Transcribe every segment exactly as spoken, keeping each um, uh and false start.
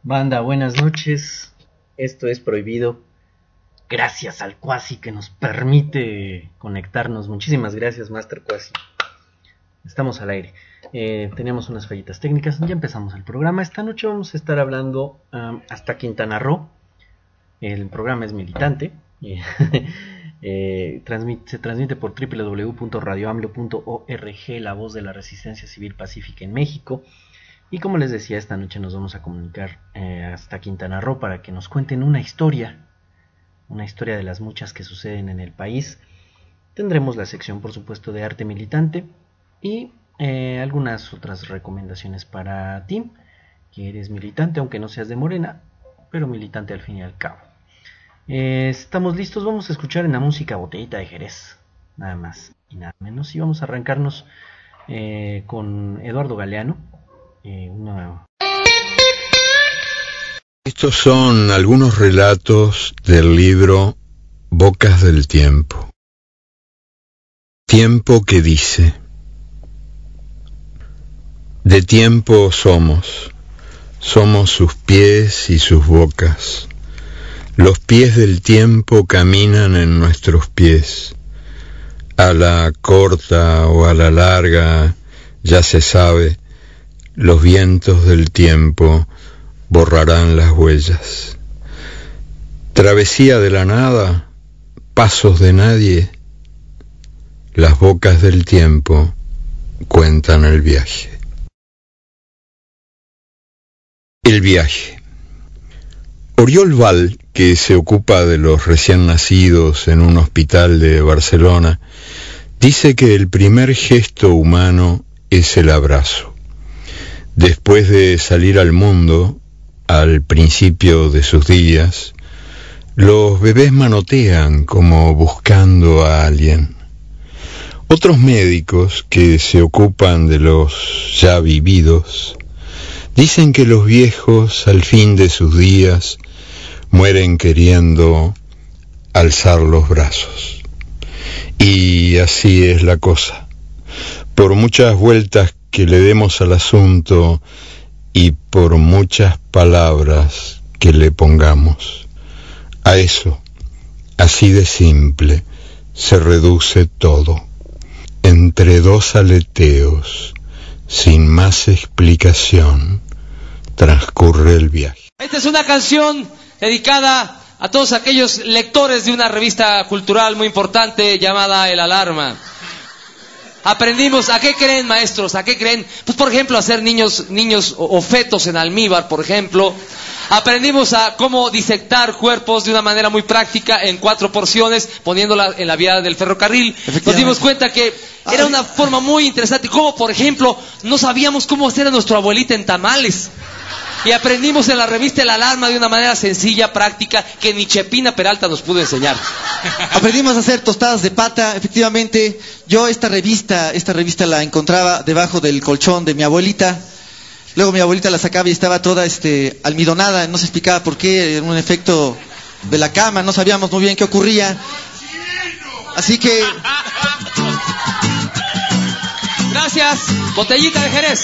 Banda, buenas noches. Esto es Prohibido. Gracias al Cuasi que nos permite conectarnos. Muchísimas gracias, Master Cuasi. Estamos al aire. Eh, tenemos unas fallitas técnicas. Ya empezamos el programa. Esta noche vamos a estar hablando um, hasta Quintana Roo. El programa es militante. eh, transmite, se transmite por doble u doble u doble u punto radio amlo punto org, la voz de la resistencia civil pacífica en México. Y como les decía, esta noche nos vamos a comunicar eh, hasta Quintana Roo para que nos cuenten una historia, una historia de las muchas que suceden en el país. Tendremos la sección, por supuesto, de arte militante y eh, algunas otras recomendaciones para ti, que eres militante, aunque no seas de Morena, pero militante al fin y al cabo. Eh, estamos listos, vamos a escuchar en la música Botellita de Jerez, nada más y nada menos, y vamos a arrancarnos eh, con Eduardo Galeano. Eh, una... Estos son algunos relatos del libro Bocas del Tiempo. Tiempo que dice: de tiempo somos, somos sus pies y sus bocas. Los pies del tiempo caminan en nuestros pies. A la corta o a la larga, ya se sabe, los vientos del tiempo borrarán las huellas. Travesía de la nada, pasos de nadie, las bocas del tiempo cuentan el viaje. El viaje. Oriol Val, que se ocupa de los recién nacidos en un hospital de Barcelona, dice que el primer gesto humano es el abrazo. Después de salir al mundo, al principio de sus días, los bebés manotean como buscando a alguien. Otros médicos que se ocupan de los ya vividos dicen que los viejos al fin de sus días mueren queriendo alzar los brazos. Y así es la cosa. Por muchas vueltas que le demos al asunto y por muchas palabras que le pongamos, a eso, así de simple, se reduce todo. Entre dos aleteos, sin más explicación, transcurre el viaje. Esta es una canción dedicada a todos aquellos lectores de una revista cultural muy importante llamada El Alarma. Aprendimos, ¿a qué creen, maestros? ¿A qué creen? Pues, por ejemplo, a ser niños, niños o fetos en almíbar, por ejemplo. Aprendimos a cómo disectar cuerpos de una manera muy práctica en cuatro porciones, poniéndola en la vía del ferrocarril. Nos dimos cuenta que era una forma muy interesante. Como, por ejemplo, no sabíamos cómo hacer a nuestra abuelita en tamales. Y aprendimos en la revista El Alarma de una manera sencilla, práctica, que ni Chepina Peralta nos pudo enseñar. Aprendimos a hacer tostadas de pata. Efectivamente, yo esta revista, esta revista la encontraba debajo del colchón de mi abuelita. Luego mi abuelita la sacaba y estaba toda este, almidonada, no se explicaba por qué, era un efecto de la cama, no sabíamos muy bien qué ocurría. Así que... Gracias, Botellita de Jerez.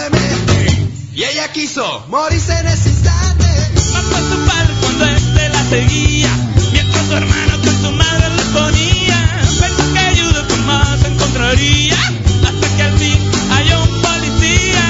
quiso morirse en ese instante. Mató a su padre cuando él de la seguía, mientras su hermano con su madre le ponía. Pensó que ayuda con más encontraría, hasta que al fin halló un policía.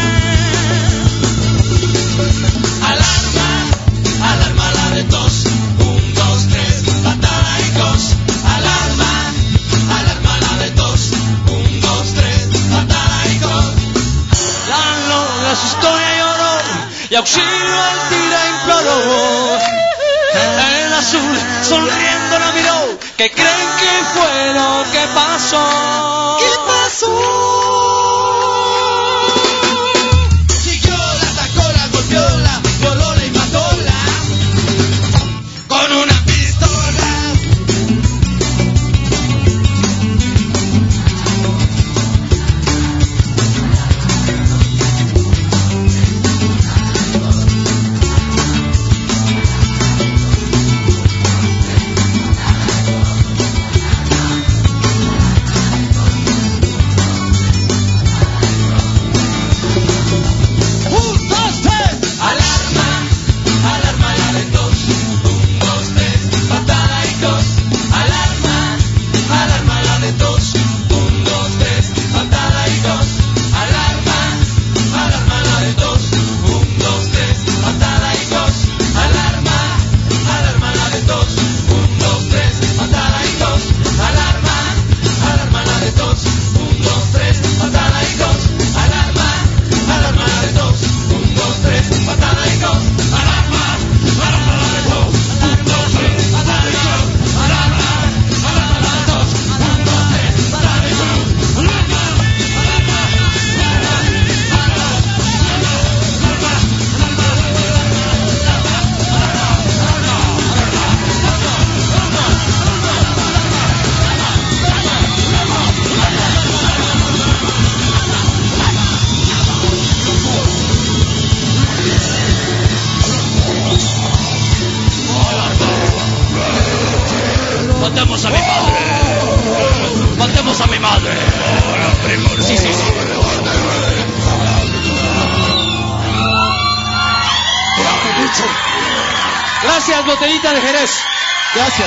Alarma, alarma la de tos, un, dos, tres, patada y cos. Alarma, alarma la de tos, un, dos, tres, patada y cos. La la asustó y lloró, y auxilio al tira imploró. El azul sonriendo la miró, ¿qué creen que fue lo que pasó? ¿Qué pasó? Siguió, la atacó, la golpeó, la violó, la y matóla con una pistola. Matemos a mi madre. Matemos a mi madre. Sí, sí, sí. Gracias, Botellita de Jerez. Gracias.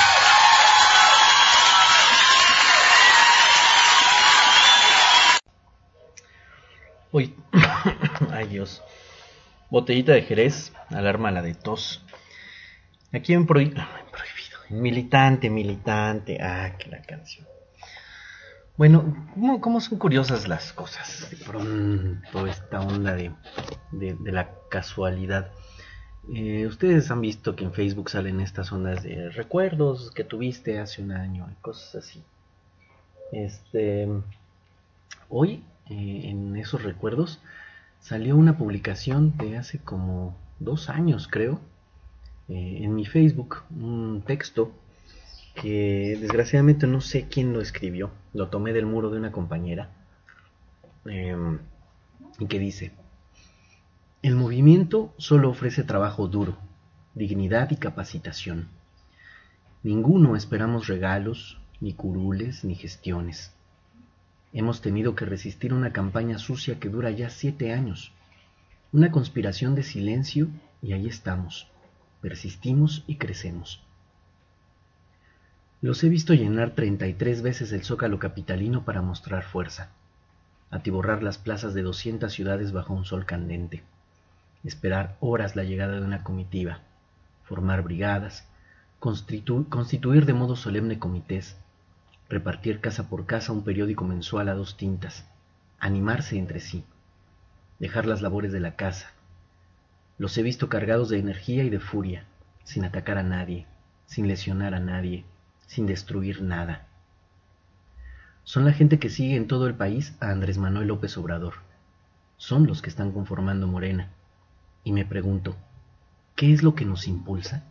Uy, ay Dios. Botellita de Jerez, alarma la de tos. Aquí en prohibido, militante, militante. Ah, que la canción. Bueno, ¿cómo, cómo son curiosas las cosas? De pronto esta onda de, de, de la casualidad. Eh, ustedes han visto que en Facebook salen estas ondas de recuerdos que tuviste hace un año y cosas así. Este, hoy eh, en esos recuerdos salió una publicación de hace como dos años, creo, eh, en mi Facebook, un texto que desgraciadamente no sé quién lo escribió, lo tomé del muro de una compañera, eh, y que dice: el movimiento solo ofrece trabajo duro, dignidad y capacitación. Ninguno esperamos regalos, ni curules, ni gestiones. Hemos tenido que resistir una campaña sucia que dura ya siete años, una conspiración de silencio, y ahí estamos, persistimos y crecemos. Los he visto llenar treinta y tres veces el zócalo capitalino para mostrar fuerza, atiborrar las plazas de doscientas ciudades bajo un sol candente, esperar horas la llegada de una comitiva, formar brigadas, constitu- constituir de modo solemne comités, repartir casa por casa un periódico mensual a dos tintas, animarse entre sí, dejar las labores de la casa. Los he visto cargados de energía y de furia, sin atacar a nadie, sin lesionar a nadie, sin destruir nada. Son la gente que sigue en todo el país a Andrés Manuel López Obrador. Son los que están conformando Morena. Y me pregunto, ¿qué es lo que nos impulsa?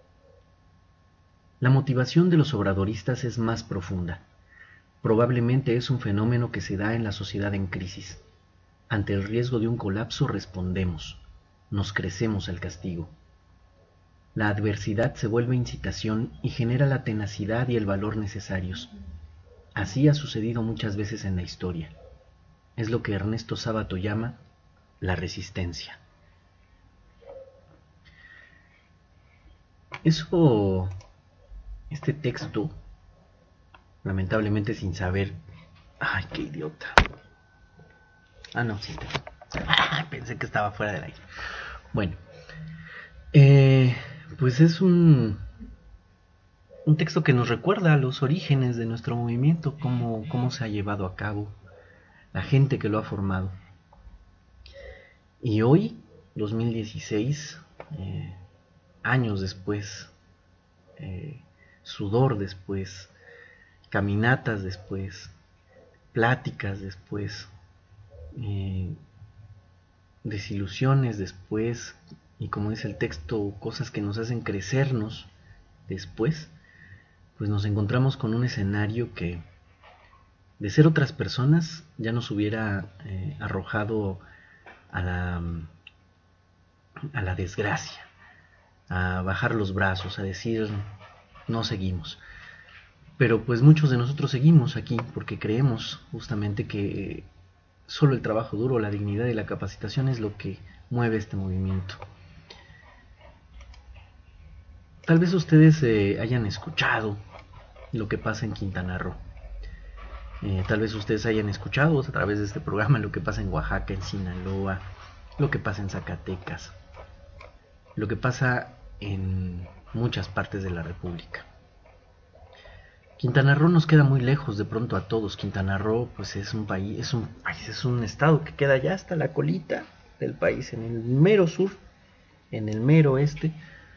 La motivación de los obradoristas es más profunda. Probablemente es un fenómeno que se da en la sociedad en crisis. Ante el riesgo de un colapso respondemos, nos crecemos al castigo. La adversidad se vuelve incitación y genera la tenacidad y el valor necesarios. Así ha sucedido muchas veces en la historia. Es lo que Ernesto Sábato llama la resistencia. Eso, este texto, lamentablemente sin saber... Ay, qué idiota. Ah, no, sí. Ah, pensé que estaba fuera del aire. Bueno, eh, pues es un, un texto que nos recuerda a los orígenes de nuestro movimiento, cómo, cómo se ha llevado a cabo, la gente que lo ha formado. Y hoy, dos mil dieciséis, eh, años después, eh, sudor después, caminatas después, pláticas después, eh, desilusiones después, y como dice el texto, cosas que nos hacen crecernos después, pues nos encontramos con un escenario que, de ser otras personas, ya nos hubiera eh, arrojado a la, a la desgracia, a bajar los brazos, a decir no seguimos. Pero pues muchos de nosotros seguimos aquí porque creemos justamente que solo el trabajo duro, la dignidad y la capacitación es lo que mueve este movimiento. Tal vez ustedes eh, hayan escuchado lo que pasa en Quintana Roo. Eh, tal vez ustedes hayan escuchado a través de este programa lo que pasa en Oaxaca, en Sinaloa, lo que pasa en Zacatecas, lo que pasa en muchas partes de la República. Quintana Roo nos queda muy lejos de pronto a todos. Quintana Roo pues es un país, es un país, es un estado que queda ya hasta la colita del país, en el mero sur, en el mero este,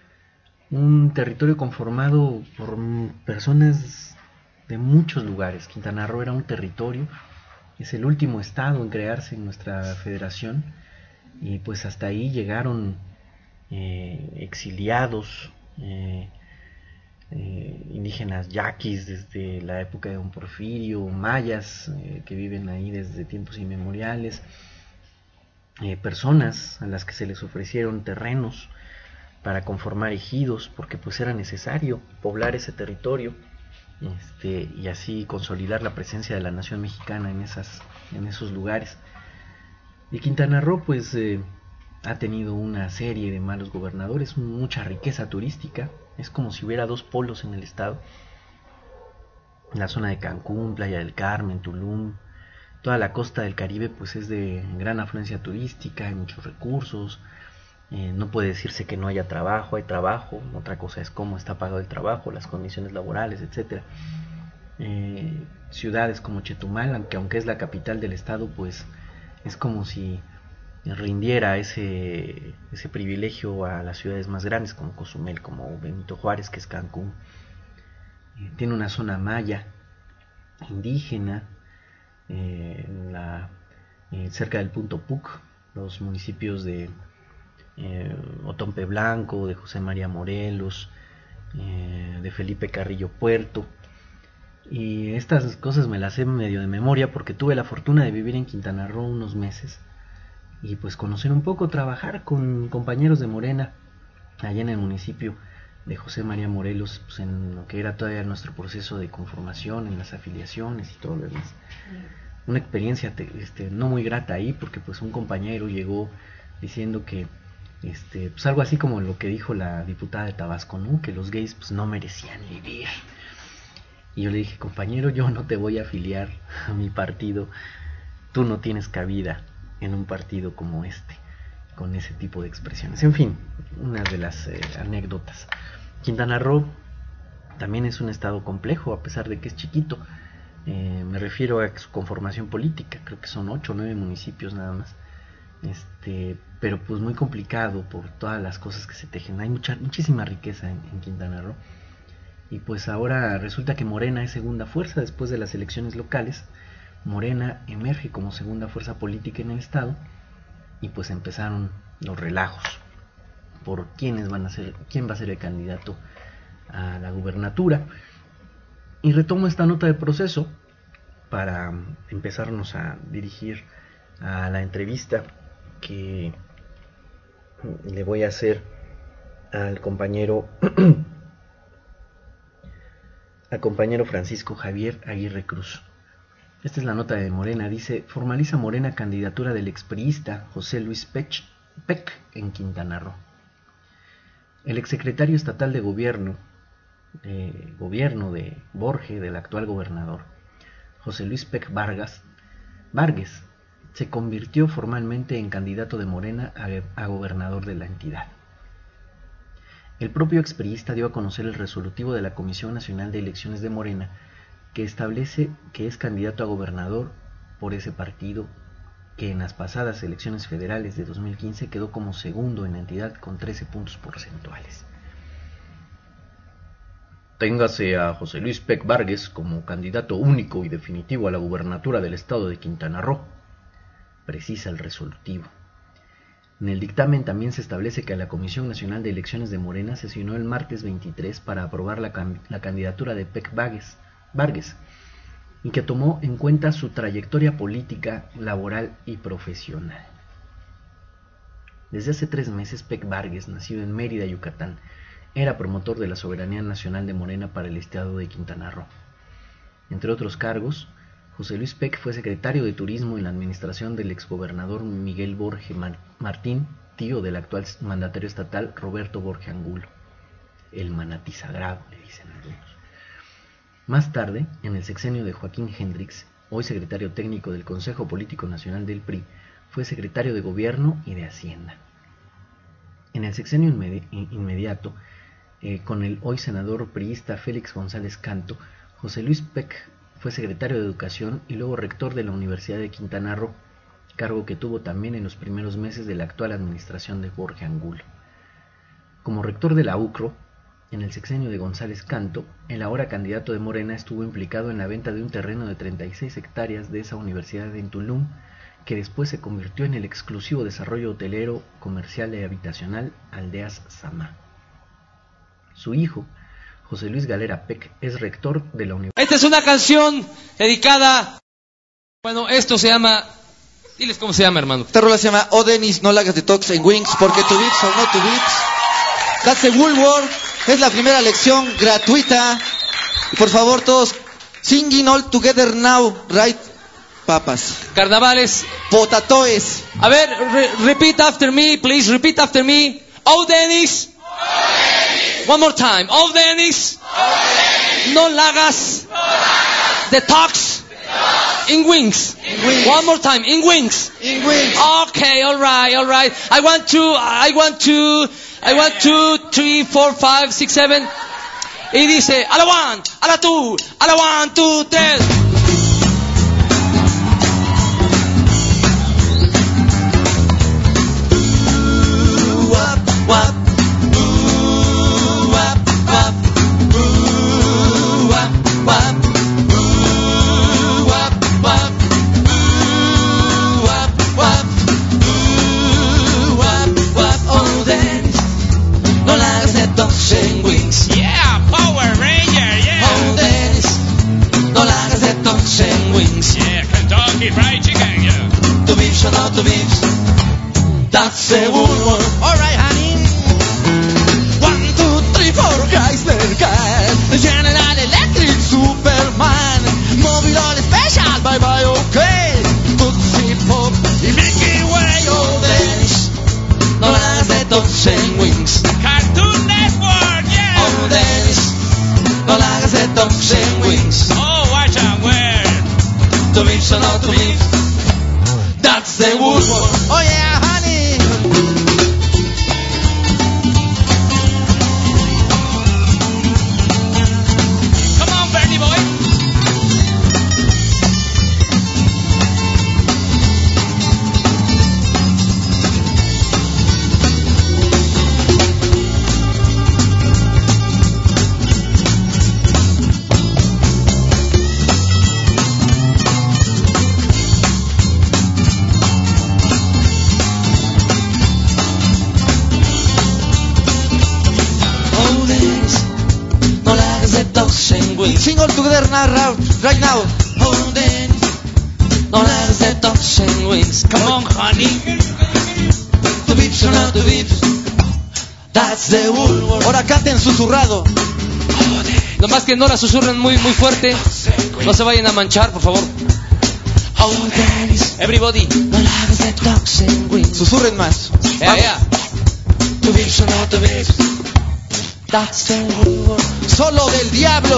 un territorio conformado por personas de muchos lugares. Quintana Roo era un territorio, es el último estado en crearse en nuestra federación, y pues hasta ahí llegaron eh, exiliados, eh, Eh, indígenas yaquis desde la época de Don Porfirio, mayas eh, que viven ahí desde tiempos inmemoriales, eh, personas a las que se les ofrecieron terrenos para conformar ejidos porque pues era necesario poblar ese territorio, este, y así consolidar la presencia de la nación mexicana en, esas, en esos lugares. Y Quintana Roo pues eh, ha tenido una serie de malos gobernadores, mucha riqueza turística. Es como si hubiera dos polos en el estado. La zona de Cancún, Playa del Carmen, Tulum, toda la costa del Caribe pues es de gran afluencia turística, hay muchos recursos. Eh, no puede decirse que no haya trabajo, hay trabajo. Otra cosa es cómo está pagado el trabajo, las condiciones laborales, etcétera. Eh, ciudades como Chetumal, aunque, aunque es la capital del estado, pues es como si rindiera ese, ese privilegio a las ciudades más grandes como Cozumel, como Benito Juárez, que es Cancún. Eh, tiene una zona maya, indígena, eh, en la, eh, cerca del Punto Puc, los municipios de eh, Otompe Blanco, de José María Morelos, eh, de Felipe Carrillo Puerto. Y estas cosas me las sé medio de memoria porque tuve la fortuna de vivir en Quintana Roo unos meses y pues conocer un poco, trabajar con compañeros de Morena allá en el municipio de José María Morelos, pues en lo que era todavía nuestro proceso de conformación, en las afiliaciones y todo lo demás. Una experiencia este, no muy grata ahí porque pues un compañero llegó diciendo que este, pues algo así como lo que dijo la diputada de Tabasco, ¿no? Que los gays pues no merecían vivir. Y yo le dije, compañero, yo no te voy a afiliar a mi partido, tú no tienes cabida en un partido como este, con ese tipo de expresiones. En fin, una de las eh, anécdotas. Quintana Roo también es un estado complejo, a pesar de que es chiquito. Eh, me refiero a su conformación política, creo que son ocho o nueve municipios nada más. Este, pero pues muy complicado por todas las cosas que se tejen. Hay mucha, muchísima riqueza en, en Quintana Roo. Y pues ahora resulta que Morena es segunda fuerza después de las elecciones locales. Morena emerge como segunda fuerza política en el estado y pues empezaron los relajos por quiénes van a ser, quién va a ser el candidato a la gubernatura. Y retomo esta nota de proceso para empezarnos a dirigir a la entrevista que le voy a hacer al compañero al compañero Francisco Javier Aguirre Cruz. Esta es la nota de Morena, dice: formaliza Morena candidatura del expriista José Luis Pech, Peck en Quintana Roo. El exsecretario estatal de gobierno, de gobierno de Borge, del actual gobernador, José Luis Peck Vargas, Vargas, se convirtió formalmente en candidato de Morena a, a gobernador de la entidad. El propio expriista dio a conocer el resolutivo de la Comisión Nacional de Elecciones de Morena, que establece que es candidato a gobernador por ese partido, que en las pasadas elecciones federales de dos mil quince quedó como segundo en la entidad con trece puntos porcentuales. Téngase a José Luis Peck Vargas como candidato único y definitivo a la gubernatura del estado de Quintana Roo, precisa el resolutivo. En el dictamen también se establece que la Comisión Nacional de Elecciones de Morena sesionó el martes veintitrés para aprobar la, la candidatura de Peck Vargas, Vargas, y que tomó en cuenta su trayectoria política, laboral y profesional. Desde hace tres meses, Peck Vargas, nacido en Mérida, Yucatán, era promotor de la soberanía nacional de Morena para el estado de Quintana Roo. Entre otros cargos, José Luis Peck fue secretario de Turismo en la administración del exgobernador Miguel Borge Martín, tío del actual mandatario estatal Roberto Borge Angulo. El manatí sagrado, le dicen algunos. Más tarde, en el sexenio de Joaquín Hendrix, hoy secretario técnico del Consejo Político Nacional del P R I, fue secretario de Gobierno y de Hacienda. En el sexenio inmedi- inmediato, eh, con el hoy senador priista Félix González Canto, José Luis Peck fue secretario de Educación y luego rector de la Universidad de Quintana Roo, cargo que tuvo también en los primeros meses de la actual administración de Borge Angulo. Como rector de la U C R O, en el sexenio de González Canto, el ahora candidato de Morena estuvo implicado en la venta de un terreno de treinta y seis hectáreas de esa universidad en Tulum, que después se convirtió en el exclusivo desarrollo hotelero, comercial y habitacional Aldeas Samá. Su hijo, José Luis Galera Peck, es rector de la universidad. Esta es una canción dedicada... Bueno, esto se llama... Diles cómo se llama, hermano. Esta rola se llama Oh Dennis, no la hagas detox en Wings, porque tu Vips o no tu Vips. That's the Woolworth. Es la primera lección gratuita. Y por favor, todos, singing all together now, right? Papas. Carnavales. Potatoes. A ver, re repeat after me, please. Repeat after me. Oh, Dennis. Oh, Dennis. One more time. Oh, Dennis. Oh, Dennis. No lagas. No lagas. Detox. Detox. In wings. In wings. One more time. In wings. In Wings. Okay, all right, all right. I want to, I want to, I want two, three, four, five, six, seven. Y dice, a la one, a la two, a la one, two, tres. En Wings. Yeah, Power Ranger, yeah. Oh, Dennis, no la hagas de tos en Wings. Yeah, Kentucky Fried Chicken, yeah. Tu Vips o no tu Vips, that's the Woolworth. Alright, honey. One, two, three, four, Chrysler Car, General Electric, Superman, Móvil All Special, bye bye, okay. Tootsie Pop y Mickey Way. Oh, Dennis, no la hagas de tos en Wings. Cartoon Network, yeah. Oh, Dennis, no la hagas de tos en Wings. Oh, watch out, where? Tu Vips o no tu Vips, that's the Woolworth. Oh, yeah, honey. Come on, Bernie boy. Sing all together now, right now. Oh, Dennis, no la hagas de tos en Wings. Come on, honey. Tu Vips o no tu Vips, that's the Woolworth. Ahora canten susurrado. Nomás que no la susurren muy, muy fuerte. No se vayan a manchar, por favor. Oh, Dennis, Everybody. no la hagas de tos en Wings. Susurren más. Yeah, yeah. Tu Vips o no tu Vips, That's the word. Solo del diablo.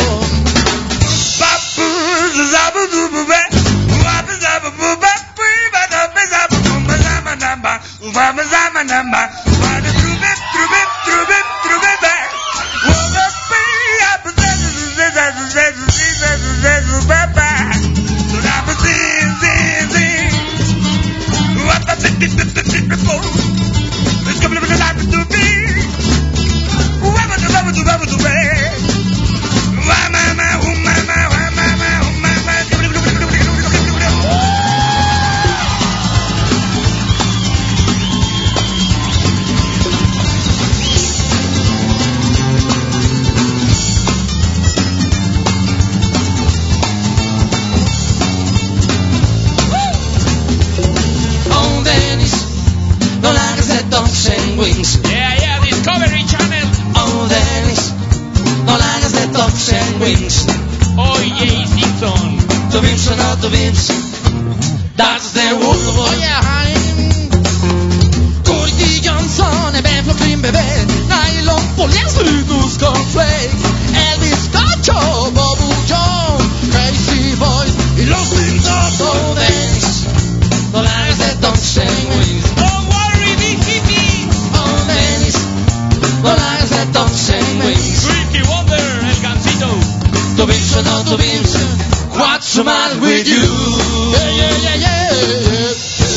Wings. Yeah, yeah, Discovery Channel. Oh, Dennis, no la hagas de Tops and Wings. Oye, Simpson. To Vince or not to Vince. That's the rule. Oh, yeah, honey. Corky Johnson e Ben Flopin, bebé. Nylon, poliacidus, cornflakes. El bizcocho, Bobu John. Crazy Boys y los Simpsons. Oh, Dennis, no la hagas de Tops and Wings. Don't worry, big hippie. Oh, Dennis, no la hagas de Tops and Wings. Ricky Wonder, el gancito. To Vince or not to Vince. What's the matter with you? Yeah, yeah, yeah, yeah.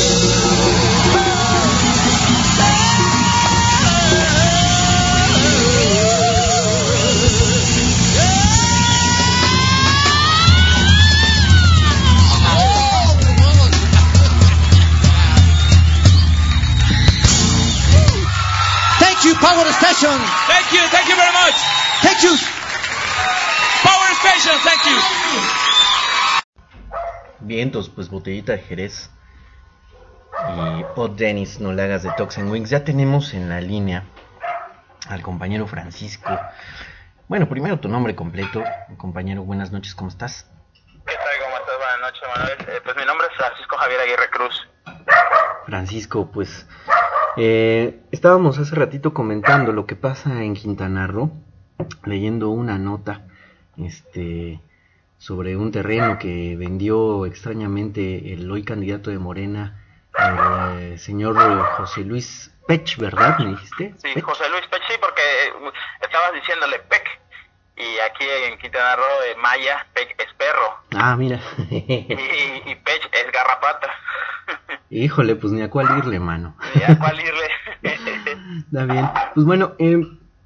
Thank you, Power Station. Thank you, thank you very much. Thank you. Power Station, thank you. Vientos, pues botellita de Jerez y Oh Dennis, no le hagas de Tox and Wings. Ya tenemos en la línea al compañero Francisco. Bueno, primero tu nombre completo, compañero, buenas noches, ¿cómo estás? ¿Qué tal? ¿Cómo estás? Buenas noches, Manuel. Eh, pues mi nombre es Francisco Javier Aguirre Cruz. Francisco, pues eh, estábamos hace ratito comentando lo que pasa en Quintana Roo, leyendo una nota este sobre un terreno que vendió extrañamente el hoy candidato de Morena, el eh, señor José Luis Pech, ¿verdad? ¿Me dijiste? Sí, Pech. José Luis Pech, sí, porque eh, estabas diciéndole Pec. Y aquí en Quintana Roo, eh, Maya, Pec es perro. Ah, mira. y, y Pech es garrapata. Híjole, pues ni a cuál irle, mano. ¿Y a cuál irle? Está bien. Pues bueno, eh,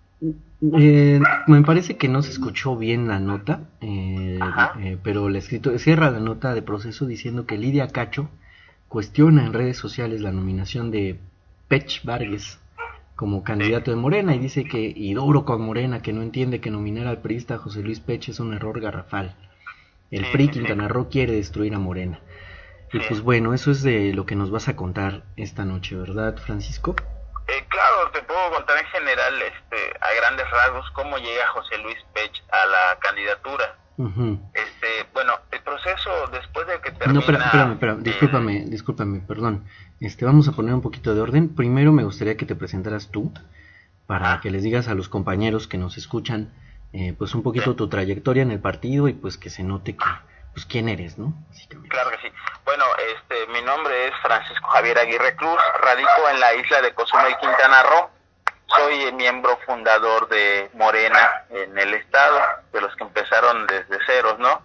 eh, me parece que no se escuchó bien la nota, eh, eh, pero el escrito cierra la nota de proceso diciendo que Lidia Cacho cuestiona en redes sociales la nominación de Pech Vargas como candidato de Morena y dice que, y duro con Morena, que no entiende que nominar al priista José Luis Pech es un error garrafal. El Sí, P R I sí, Quintana Roo quiere destruir a Morena. Y Sí. pues bueno, eso es de lo que nos vas a contar esta noche, ¿verdad, Francisco? Eh, claro, te puedo contar en general, este, a grandes rasgos, cómo llega José Luis Pech a la candidatura. Uh-huh. Este, bueno, el proceso después de que termina... No, espera, espérame, espérame, el- discúlpame, discúlpame, perdón. Este, vamos a poner un poquito de orden. Primero me gustaría que te presentaras tú, para que les digas a los compañeros que nos escuchan, eh, pues un poquito Sí. tu trayectoria en el partido y pues que se note que, pues quién eres, ¿no? Básicamente. Claro que sí. Bueno, este, mi nombre es Francisco Javier Aguirre Cruz, radico en la isla de Cozumel, Quintana Roo. Soy eh, miembro fundador de Morena en el estado, de los que empezaron desde ceros, ¿no?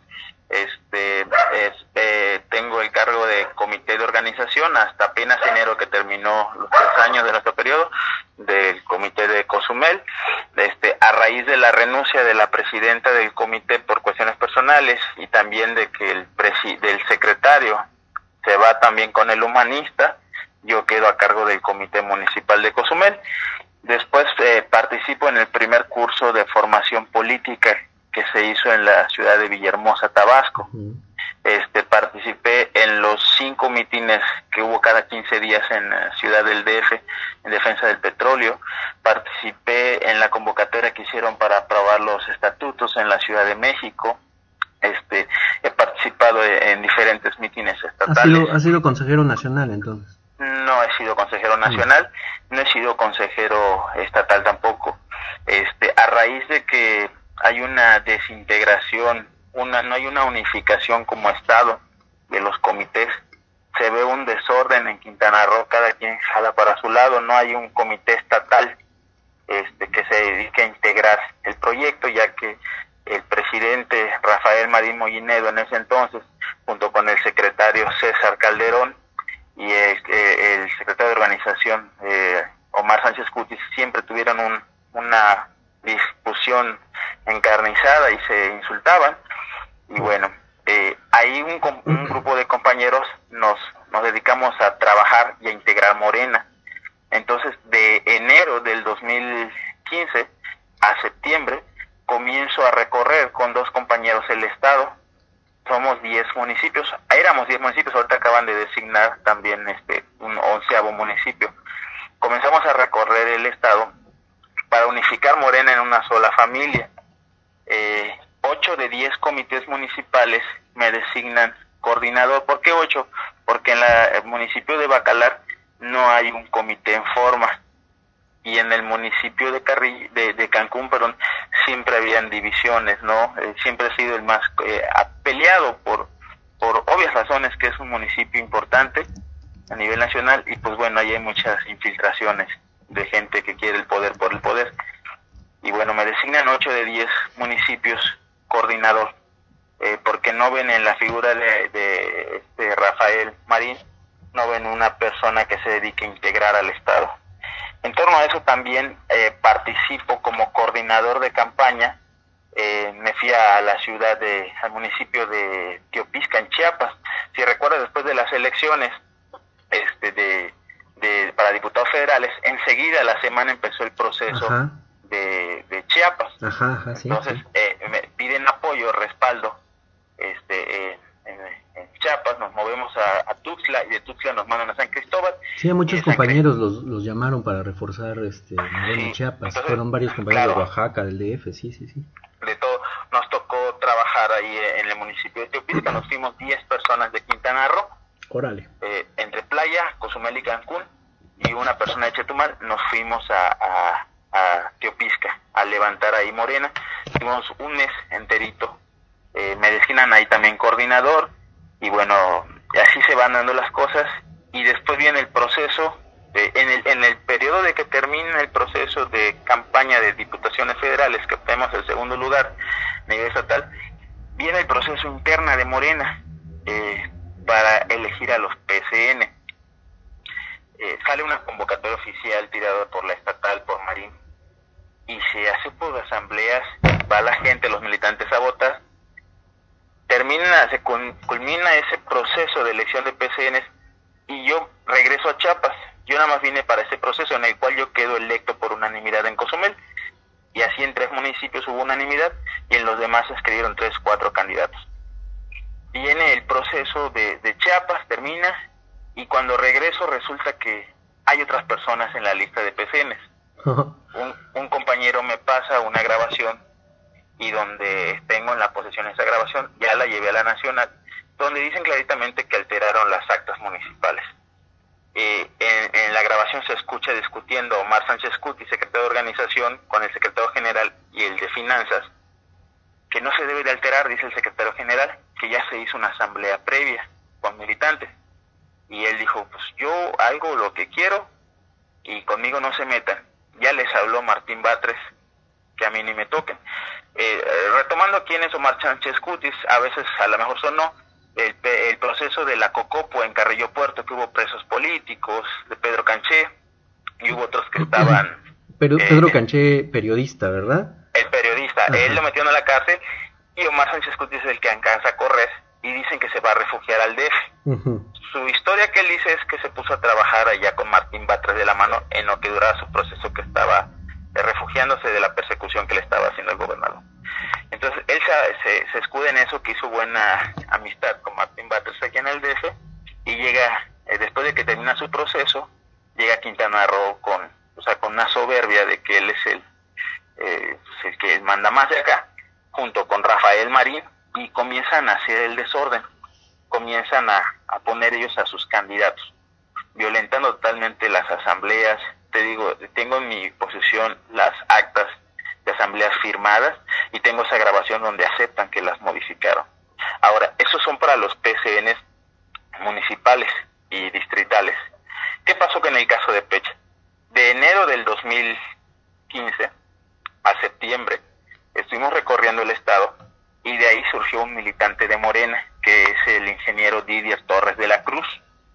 Este, es, eh, tengo el cargo de comité de organización hasta apenas enero que terminó los tres años de nuestro periodo del comité de Cozumel. Este, a raíz de la renuncia de la presidenta del comité por cuestiones personales y también de que el presi del secretario se va también con el humanista, yo quedo a cargo del comité municipal de Cozumel. Después eh, participo en el primer curso de formación política que se hizo en la ciudad de Villahermosa, Tabasco. Uh-huh. Este, participé en los cinco mítines que hubo cada quince días en la ciudad del D F en defensa del petróleo. Participé en la convocatoria que hicieron para aprobar los estatutos en la Ciudad de México. Este, he participado en diferentes mítines ¿Has estatales. sido, has sido consejero nacional entonces? No he sido consejero nacional, no he sido consejero estatal tampoco. este, a raíz de que hay una desintegración, una, no hay una unificación como Estado de los comités, se ve un desorden en Quintana Roo, cada quien jala para su lado, no hay un comité estatal este, que se dedique a integrar el proyecto, ya que el presidente Rafael Marín Mollinedo en ese entonces, junto con el secretario César Calderón y el, el secretario de organización eh, Omar Sánchez Cutis, siempre tuvieron un, una discusión encarnizada y se insultaban, y bueno, eh, ahí un, un grupo de compañeros nos, nos dedicamos a trabajar y a integrar Morena. Entonces, de enero del dos mil quince a septiembre, comienzo a recorrer con dos compañeros el estado. Somos diez municipios, éramos diez municipios, ahorita acaban de designar también este un onceavo municipio. Comenzamos a recorrer el estado para unificar Morena en una sola familia. Eh, ocho de diez comités municipales me designan coordinador. ¿Por qué ocho? Porque en la, el municipio de Bacalar no hay un comité en forma, y en el municipio de, Carri, de, de Cancún, perdón, siempre habían divisiones, ¿no? Eh, siempre ha sido el más eh, peleado por, por obvias razones, que es un municipio importante a nivel nacional, y pues bueno, ahí hay muchas infiltraciones de gente que quiere el poder por el poder. Y bueno, me designan ocho de diez municipios coordinador, eh, porque no ven en la figura de, de, de Rafael Marín, no ven una persona que se dedique a integrar al Estado. En torno a eso también eh, participo como coordinador de campaña. Eh, me fui a la ciudad de, al municipio de Teopisca, en Chiapas. Si recuerdas, después de las elecciones este de, de para diputados federales, enseguida la semana empezó el proceso de, de Chiapas. Ajá, ajá, sí, Entonces sí. Eh, me piden apoyo, respaldo, este eh, en, en Chiapas, nos movemos a, a Tuxtla, y de Tuxtla nos mandan a San Cristóbal. Sí, a muchos y de San compañeros los, los llamaron para reforzar este Morena en Sí, Chiapas. entonces, Fueron varios compañeros claro. de Oaxaca, del D F, sí, sí, sí. De todo, nos tocó trabajar ahí en el municipio de Teopisca. Nos fuimos diez personas de Quintana Roo, Órale. eh, entre Playa, Cozumel y Cancún, y una persona de Chetumal. Nos fuimos a, a, a Teopisca a levantar ahí Morena. Tuvimos un mes enterito. Eh, me designan ahí también coordinador, y bueno, así se van dando las cosas. Y después viene el proceso, de, en, el, en el periodo de que termina el proceso de campaña de diputaciones federales, que obtenemos el segundo lugar a nivel estatal, viene el proceso interna de Morena eh, para elegir a los P C N. Eh, sale una convocatoria oficial tirada por la estatal, por Marín, y se hace por asambleas, va la gente, los militantes a votar. Termina, se culmina ese proceso de elección de P C Ns, y yo regreso a Chiapas. Yo nada más vine para ese proceso, en el cual yo quedo electo por unanimidad en Cozumel, y así en tres municipios hubo unanimidad, y en los demás se escribieron tres, cuatro candidatos. Viene el proceso de, de Chiapas, termina, y cuando regreso resulta que hay otras personas en la lista de P C Ns. Un, un compañero me pasa una grabación, y donde tengo en la posesión esa grabación, ya la llevé a la nacional, donde dicen claritamente que alteraron las actas municipales. Eh, en, en la grabación se escucha discutiendo Omar Sánchez Cutis, secretario de organización, con el secretario general y el de finanzas, que no se debe de alterar, dice el secretario general, que ya se hizo una asamblea previa con militantes. Y él dijo, pues yo hago lo que quiero y conmigo no se metan. Ya les habló Martín Batres, que a mí ni me toquen. Eh, retomando quién es Omar Sánchez Cutis, a veces a lo mejor sonó el, el proceso de la Cocopo en Carrillo Puerto, que hubo presos políticos, de Pedro Canché, y hubo otros que estaban... Pero eh, Pedro Canché, periodista, ¿verdad? El periodista, Ajá. Él lo metieron a la cárcel, y Omar Sánchez Cutis es el que alcanza a correr, y dicen que se va a refugiar al D F. Uh-huh. Su historia que él dice es que se puso a trabajar allá con Martín Batres de la mano en lo que duraba su proceso, que estaba eh, refugiándose de la persecución que le estaba haciendo el gobernador. Entonces él se, se, se escuda en eso, que hizo buena amistad con Martín Batres aquí en el D F, y llega, eh, después de que termina su proceso, llega a Quintana Roo con, o sea, con una soberbia de que él es el, eh, el que manda más de acá, junto con Rafael Marín, y comienzan a hacer el desorden, comienzan a, a poner ellos a sus candidatos, violentando totalmente las asambleas. Te digo, tengo en mi posesión las actas de asambleas firmadas, y tengo esa grabación donde aceptan que las modificaron. Ahora, esos son para los P C Ns municipales y distritales. ¿Qué pasó con el caso de Pech? De enero del dos mil quince a septiembre estuvimos recorriendo el estado, y de ahí surgió un militante de Morena, que es el ingeniero Didier Torres de la Cruz.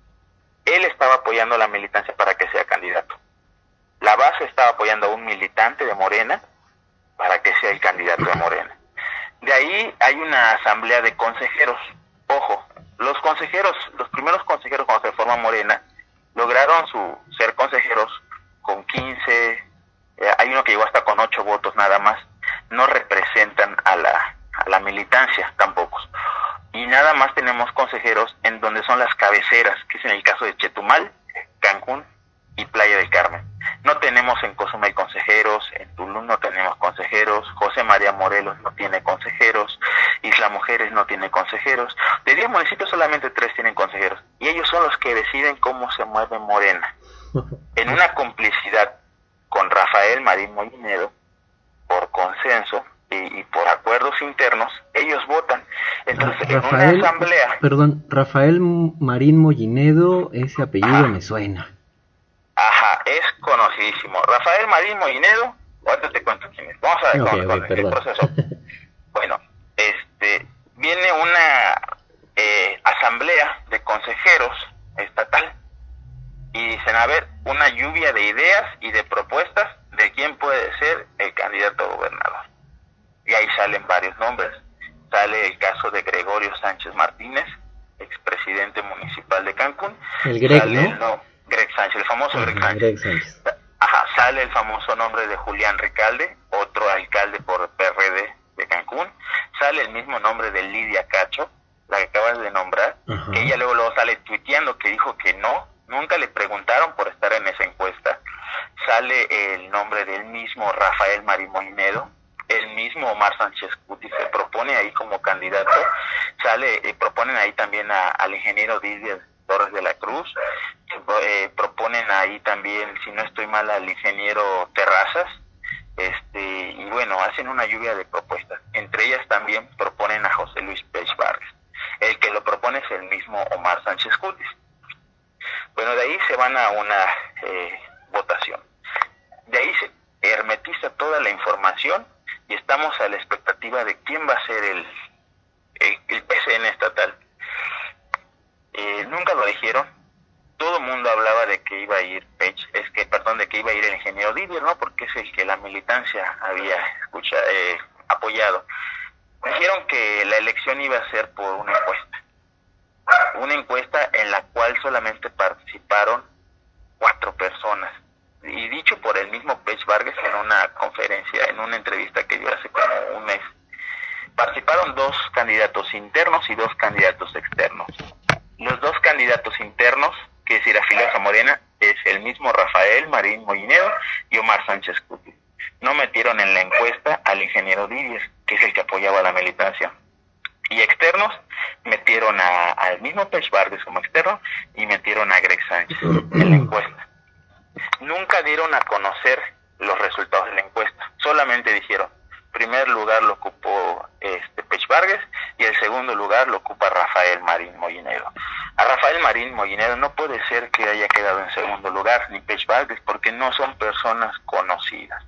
Él estaba apoyando a la militancia para que sea candidato. La base estaba apoyando a un militante de Morena para que sea el candidato de Morena. De ahí hay una asamblea de consejeros. Ojo, los consejeros, los primeros consejeros cuando se forma Morena, lograron su ser consejeros con quince, eh, hay uno que llegó hasta con ocho votos nada más. No representan a la, a la militancia tampoco. Y nada más tenemos consejeros en donde son las cabeceras, que es en el caso de Chetumal, Cancún y Playa del Carmen. No tenemos en Cozumel consejeros, en Tulum no tenemos consejeros, José María Morelos no tiene consejeros, Isla Mujeres no tiene consejeros. De diez municipios solamente tres tienen consejeros, y ellos son los que deciden cómo se mueve Morena. En una complicidad con Rafael Marín Mollinedo, por consenso y, y por acuerdos internos, ellos votan. Entonces, Rafael, en una asamblea... Perdón, Rafael Marín Mollinedo, ese apellido Ajá. me suena. Ajá, es conocidísimo. Rafael Marín Mollinedo, ahorita te cuento quién es. Vamos a ver Ok, con, ok, con el perdón. proceso. Bueno, este, viene una eh, asamblea de consejeros estatal, y dicen, a ver, una lluvia de ideas y de propuestas de quién puede ser el candidato a gobernador. Y ahí salen varios nombres. Sale el caso de Gregorio Sánchez Martínez, expresidente municipal de Cancún. El Greg, sale ¿no? El, no, Greg Sánchez, el famoso Ajá, Greg Sánchez. Greg Sánchez. Ajá, sale el famoso nombre de Julián Recalde, otro alcalde por P R D de Cancún. Sale el mismo nombre de Lidia Cacho, la que acabas de nombrar, Ajá. que ella luego, luego sale tuiteando que dijo que no, nunca le preguntaron por estar en esa encuesta. Sale el nombre del mismo Rafael Marín Mollinedo, el mismo Omar Sánchez Cuti se propone ahí como candidato. Sale, eh, proponen ahí también a, al ingeniero Didier Torres de la Cruz, eh, proponen ahí también, si no estoy mal, al ingeniero Terrazas, este, y bueno, hacen una lluvia de propuestas. Entre ellas también proponen a José Luis Pech Vargas. El que lo propone es el mismo Omar Sánchez Cutis. Bueno, de ahí se van a una eh, votación. De ahí se hermetiza toda la información y estamos a la expectativa de quién va a ser el, el, el P C N estatal. Eh, nunca lo dijeron. Todo el mundo hablaba de que iba a ir Pech, es que, perdón, de que iba a ir el ingeniero Didier, ¿no? Porque es el que la militancia había escuchado, eh, apoyado. Dijeron que la elección iba a ser por una encuesta. Una encuesta en la cual solamente participaron cuatro personas. Y dicho por el mismo Pech Vargas en una conferencia, en una entrevista que dio hace como un mes. Participaron dos candidatos internos y dos candidatos externos. Los dos candidatos internos, que es decir, afiliados a Morena, es el mismo Rafael Marín Mollinedo y Omar Sánchez Cuti. No metieron en la encuesta al ingeniero Didier, que es el que apoyaba a la militancia. Y externos, metieron a, al mismo Pech Vargas como externo y metieron a Greg Sánchez en la encuesta. Nunca dieron a conocer los resultados de la encuesta, solamente dijeron, primer lugar lo ocupó este Pech Vargas y el segundo lugar lo ocupa Rafael Marín Mollinedo. A Rafael Marín Mollinedo no puede ser que haya quedado en segundo lugar, ni Pech Vargas, porque no son personas conocidas.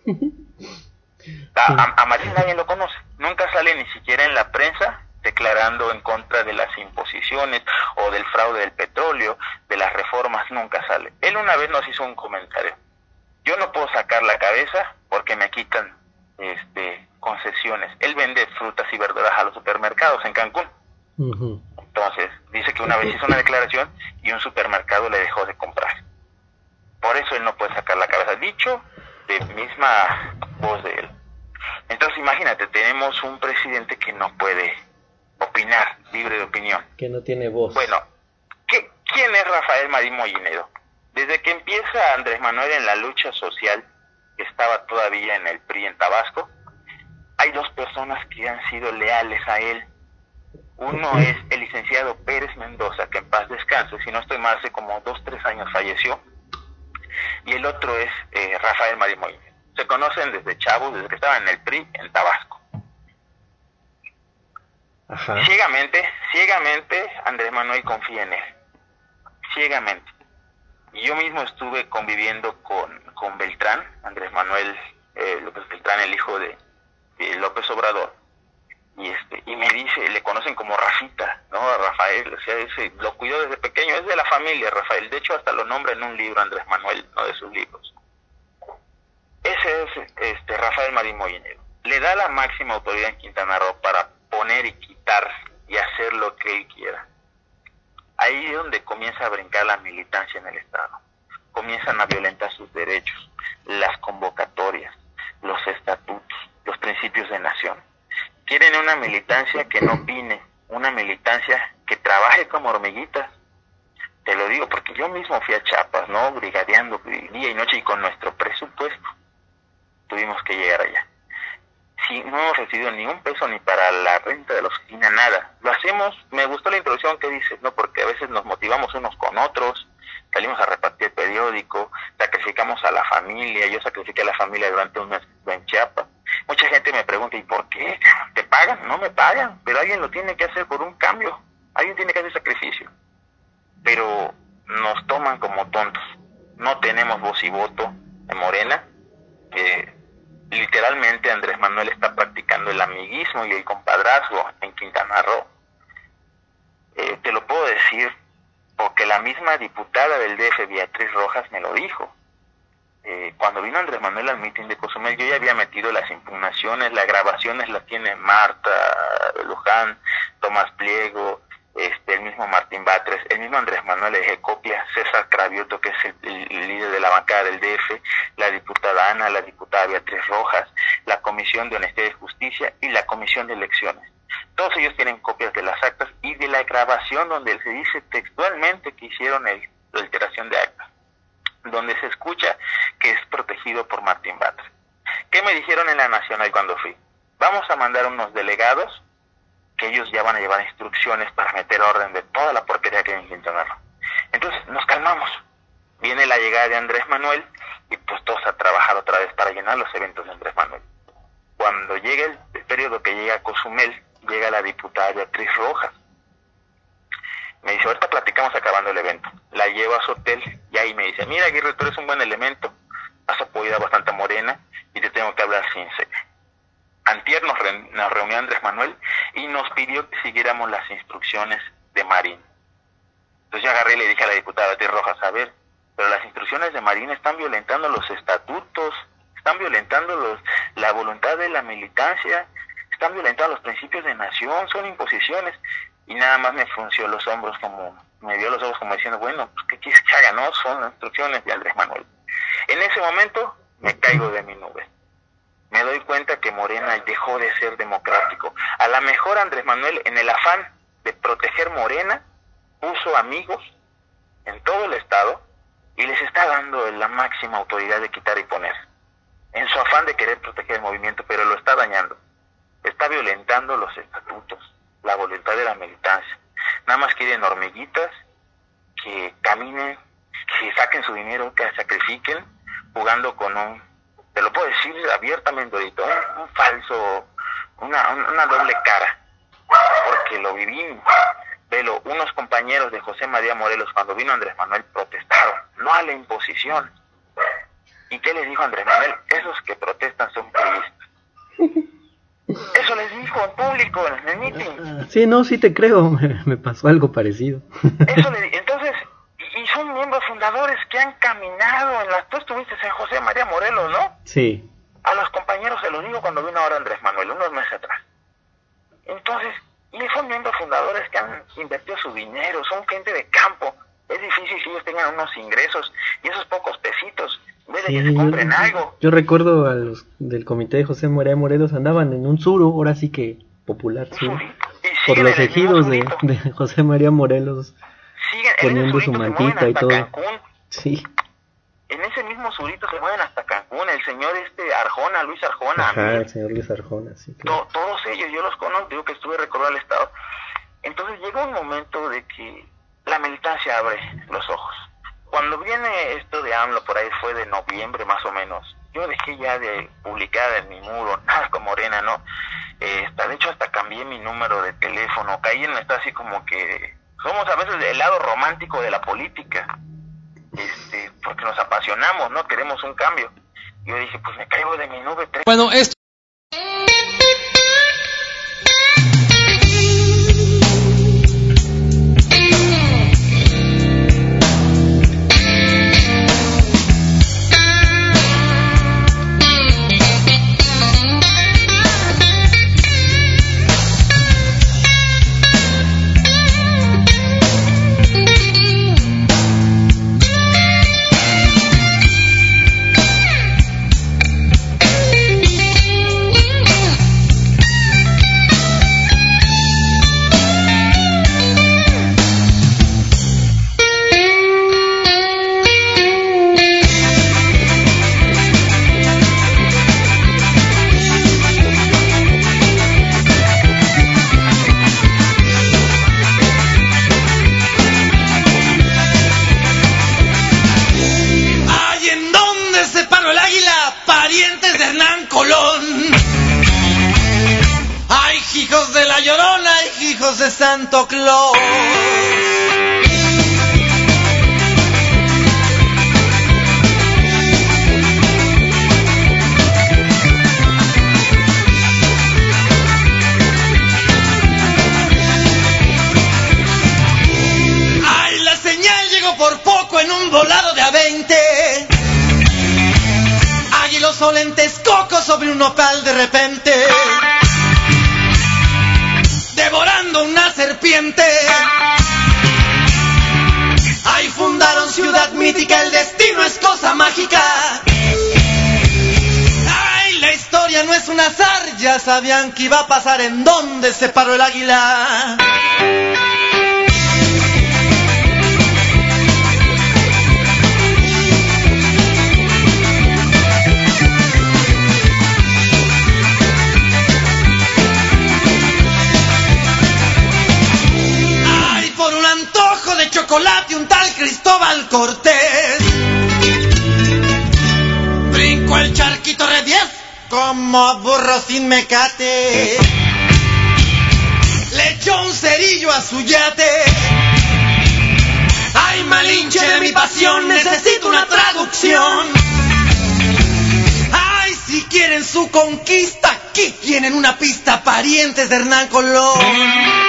A, a, a Marín nadie lo conoce, nunca sale ni siquiera en la prensa declarando en contra de las imposiciones o del fraude del petróleo, de las reformas, nunca sale. Él una vez nos hizo un comentario, yo no puedo sacar la cabeza porque me quitan este concesiones. Él vende frutas y verduras a los supermercados en Cancún. Uh-huh. Entonces, dice que una vez hizo una declaración y un supermercado le dejó de comprar. Por eso él no puede sacar la cabeza. Dicho de misma voz de él. Entonces, imagínate, tenemos un presidente que no puede opinar, libre de opinión. Que no tiene voz. Bueno, ¿qué, ¿quién es Rafael Marín Mollinedo? Desde que empieza Andrés Manuel en la lucha social, que estaba todavía en el P R I en Tabasco, hay dos personas que han sido leales a él. Uno es el licenciado Pérez Mendoza, que en paz descanse, si no estoy mal, hace como dos, tres años falleció. Y el otro es eh, Rafael Marín Mollinedo. Se conocen desde chavos, desde que estaban en el P R I en Tabasco. Ajá. Ciegamente, ciegamente, Andrés Manuel confía en él. Ciegamente. Y yo mismo estuve conviviendo con, con Beltrán, Andrés Manuel eh, López Beltrán, el hijo de, de López Obrador. Y este y me dice, le conocen como Rafita, ¿no? A Rafael, o sea, ese, lo cuidó desde pequeño, es de la familia Rafael. De hecho, hasta lo nombra en un libro Andrés Manuel, no de sus libros. Ese es este Rafael Marín Molinero. Le da la máxima autoridad en Quintana Roo para poner y quitar y hacer lo que él quiera. Ahí es donde comienza a brincar la militancia en el Estado. Comienzan a violentar sus derechos, las convocatorias, los estatutos, los principios de nación. Quieren una militancia que no opine, una militancia que trabaje como hormiguitas. Te lo digo porque yo mismo fui a Chiapas, ¿no? Brigadeando día y noche, y con nuestro presupuesto tuvimos que llegar allá. Si no hemos recibido ni un peso ni para la renta de la oficina, nada. Lo hacemos, me gustó la introducción que dices, ¿no? Porque a veces nos motivamos unos con otros, salimos a repartir periódico, sacrificamos a la familia. Yo sacrifiqué a la familia durante un mes en Chiapas. Mucha gente me pregunta, ¿y por qué? ¿Te pagan? No me pagan, pero alguien lo tiene que hacer por un cambio. Alguien tiene que hacer sacrificio. Pero nos toman como tontos. No tenemos voz y voto en Morena. Eh, literalmente Andrés Manuel está practicando el amiguismo y el compadrazgo en Quintana Roo. Eh, te lo puedo decir porque la misma diputada del D F, Beatriz Rojas, me lo dijo. Eh, cuando vino Andrés Manuel al mitin de Cozumel, yo ya había metido las impugnaciones, las grabaciones las tiene Marta Luján, Tomás Pliego, este, el mismo Martín Batres, el mismo Andrés Manuel le dejé copia, César Cravioto, que es el, el, el líder de la bancada del D F, la diputada Ana, la diputada Beatriz Rojas, la Comisión de Honestidad y Justicia y la Comisión de Elecciones. Todos ellos tienen copias de las actas y de la grabación donde se dice textualmente que hicieron el, la alteración de actas, donde se escucha que es protegido por Martín Batres. ¿Qué me dijeron en la Nacional cuando fui? Vamos a mandar unos delegados que ellos ya van a llevar instrucciones para meter orden de toda la porquería que hay en Quintana Roo. Entonces nos calmamos. Viene la llegada de Andrés Manuel y pues todos a trabajar otra vez para llenar los eventos de Andrés Manuel. Cuando llega el, el periodo que llega a Cozumel, llega la diputada Beatriz Rojas. Me dice, ahorita platicamos acabando el evento. La llevo a su hotel y ahí me dice, mira Aguirre, tú eres un buen elemento, has apoyado bastante a Morena y te tengo que hablar sincero. Antier nos, re, nos reunió Andrés Manuel y nos pidió que siguiéramos las instrucciones de Marín. Entonces yo agarré y le dije a la diputada Beatriz Rojas, a ver, pero las instrucciones de Marín están violentando los estatutos, están violentando los, la voluntad de la militancia, están violentando los principios de nación, son imposiciones. Y nada más me frunció los hombros, como me vio los ojos como diciendo, bueno, pues ¿qué quieres que haga? No, son instrucciones de Andrés Manuel. En ese momento me caigo de mi nube. Me doy cuenta que Morena dejó de ser democrático. A lo mejor Andrés Manuel, en el afán de proteger Morena, puso amigos en todo el estado y les está dando la máxima autoridad de quitar y poner. En su afán de querer proteger el movimiento, pero lo está dañando. Está violentando los estatutos, la voluntad de la militancia. Nada más quieren hormiguitas que caminen, que saquen su dinero, que sacrifiquen, jugando con un, te lo puedo decir abiertamente ahorita, un, un falso, una, una doble cara, porque lo vivimos. Velo, unos compañeros de José María Morelos cuando vino Andrés Manuel protestaron, no a la imposición. ¿Y qué les dijo Andrés Manuel? Esos que protestan son periodistas. Eso les dijo en público en el meeting. Sí, no, sí te creo, me, me pasó algo parecido. Eso le, entonces, y, y son miembros fundadores que han caminado en las... Tú estuviste en José María Morelos, ¿no? Sí. A los compañeros se lo digo cuando vino ahora Andrés Manuel, unos meses atrás. Entonces, y son miembros fundadores que han invertido su dinero, son gente de campo. Es difícil que ellos tengan unos ingresos y esos pocos pesitos, en vez de Sí, que se compren yo, algo. yo recuerdo a los del comité de José María Morelos andaban en un suro, ahora sí que popular suro, Y por siguen los en el mismo ejidos de, surito. de José María Morelos, Siguen, en poniendo ese su surito se mueven mantita y hasta todo. Cancún. Sí, En ese mismo surito se mueven hasta Cancún. El señor este Arjona, Luis Arjona, ajá, amigo. el señor Luis Arjona, sí, claro. To- todos ellos, yo los conozco, digo que estuve recorriendo el estado. Entonces llega un momento de que la militancia abre los ojos. Cuando viene esto de AMLO, por ahí fue de noviembre más o menos, yo dejé ya de publicar en mi muro, nada con Morena, ¿no? Eh, hasta, de hecho hasta cambié mi número de teléfono, caí en esto así como que somos a veces el lado romántico de la política, este, porque nos apasionamos, ¿no? Queremos un cambio. Yo dije, pues me caigo de mi nube. Tres... Bueno, esto... De Santo Claus. Ay, la señal llegó por poco en un volado de a veinte. Ay, los solentes cocos sobre un nopal de repente. Devorando una serpiente. Ahí fundaron ciudad mítica, el destino es cosa mágica. Ay, la historia no es un azar, ya sabían que iba a pasar en donde se paró el águila. De chocolate un tal Cristóbal Cortés brincó el charquito re diez como burro sin mecate, le echó un cerillo a su yate. Ay, Malinche de mi pasión, necesito una traducción. Ay, si quieren su conquista, aquí tienen una pista, parientes de Hernán Colón.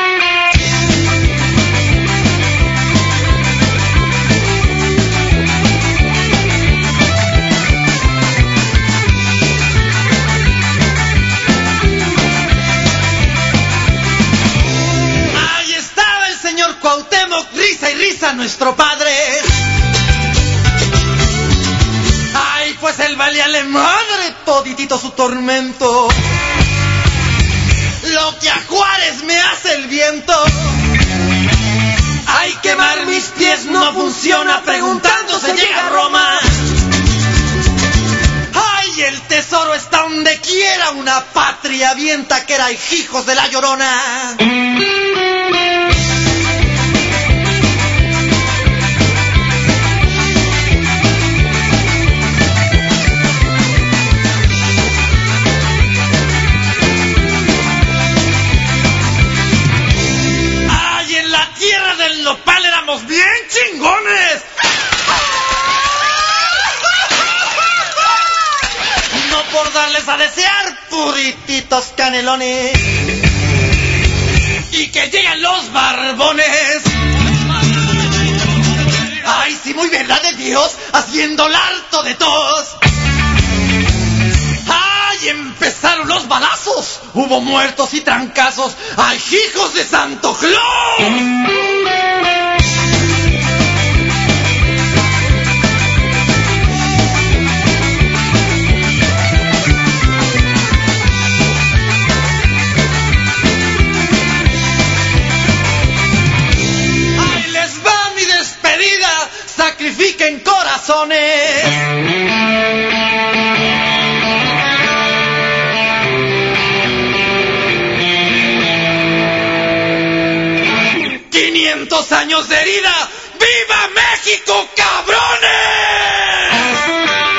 Cuauhtémoc, risa y risa nuestro padre. Ay, pues él valíale madre toditito su tormento. Lo que a Juárez me hace el viento. Ay, quemar mis pies no funciona, preguntando se llega a Roma. Ay, el tesoro está donde quiera, una patria bien taquera, hijos de la Llorona. Nopal éramos bien chingones. No por darles a desear, purititos canelones. Y que llegan los barbones. Ay, sí, muy verdad de Dios, haciendo el harto de tos. Ay, empezaron los balazos, hubo muertos y trancazos. Ay, hijos de Santo Claus. Sacrifiquen corazones. Quinientos años de herida. ¡Viva México! México, cabrones!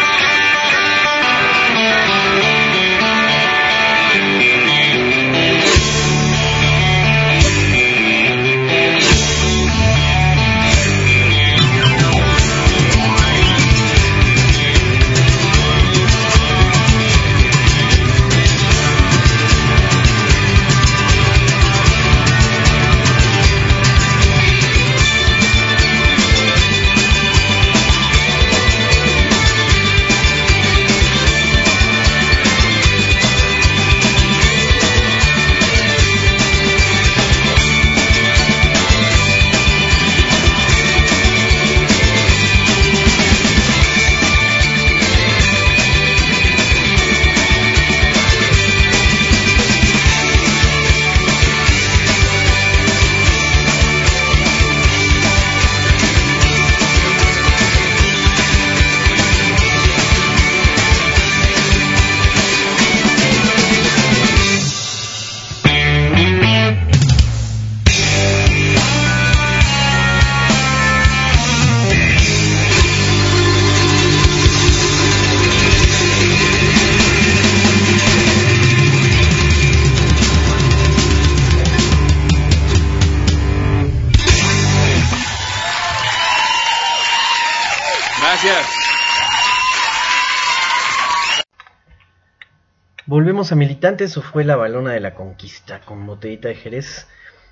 Volvemos a Militantes, o fue la balona de la conquista con botellita de Jerez.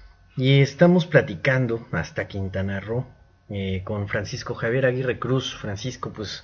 Y estamos platicando hasta Quintana Roo eh, con Francisco Javier Aguirre Cruz. Francisco, pues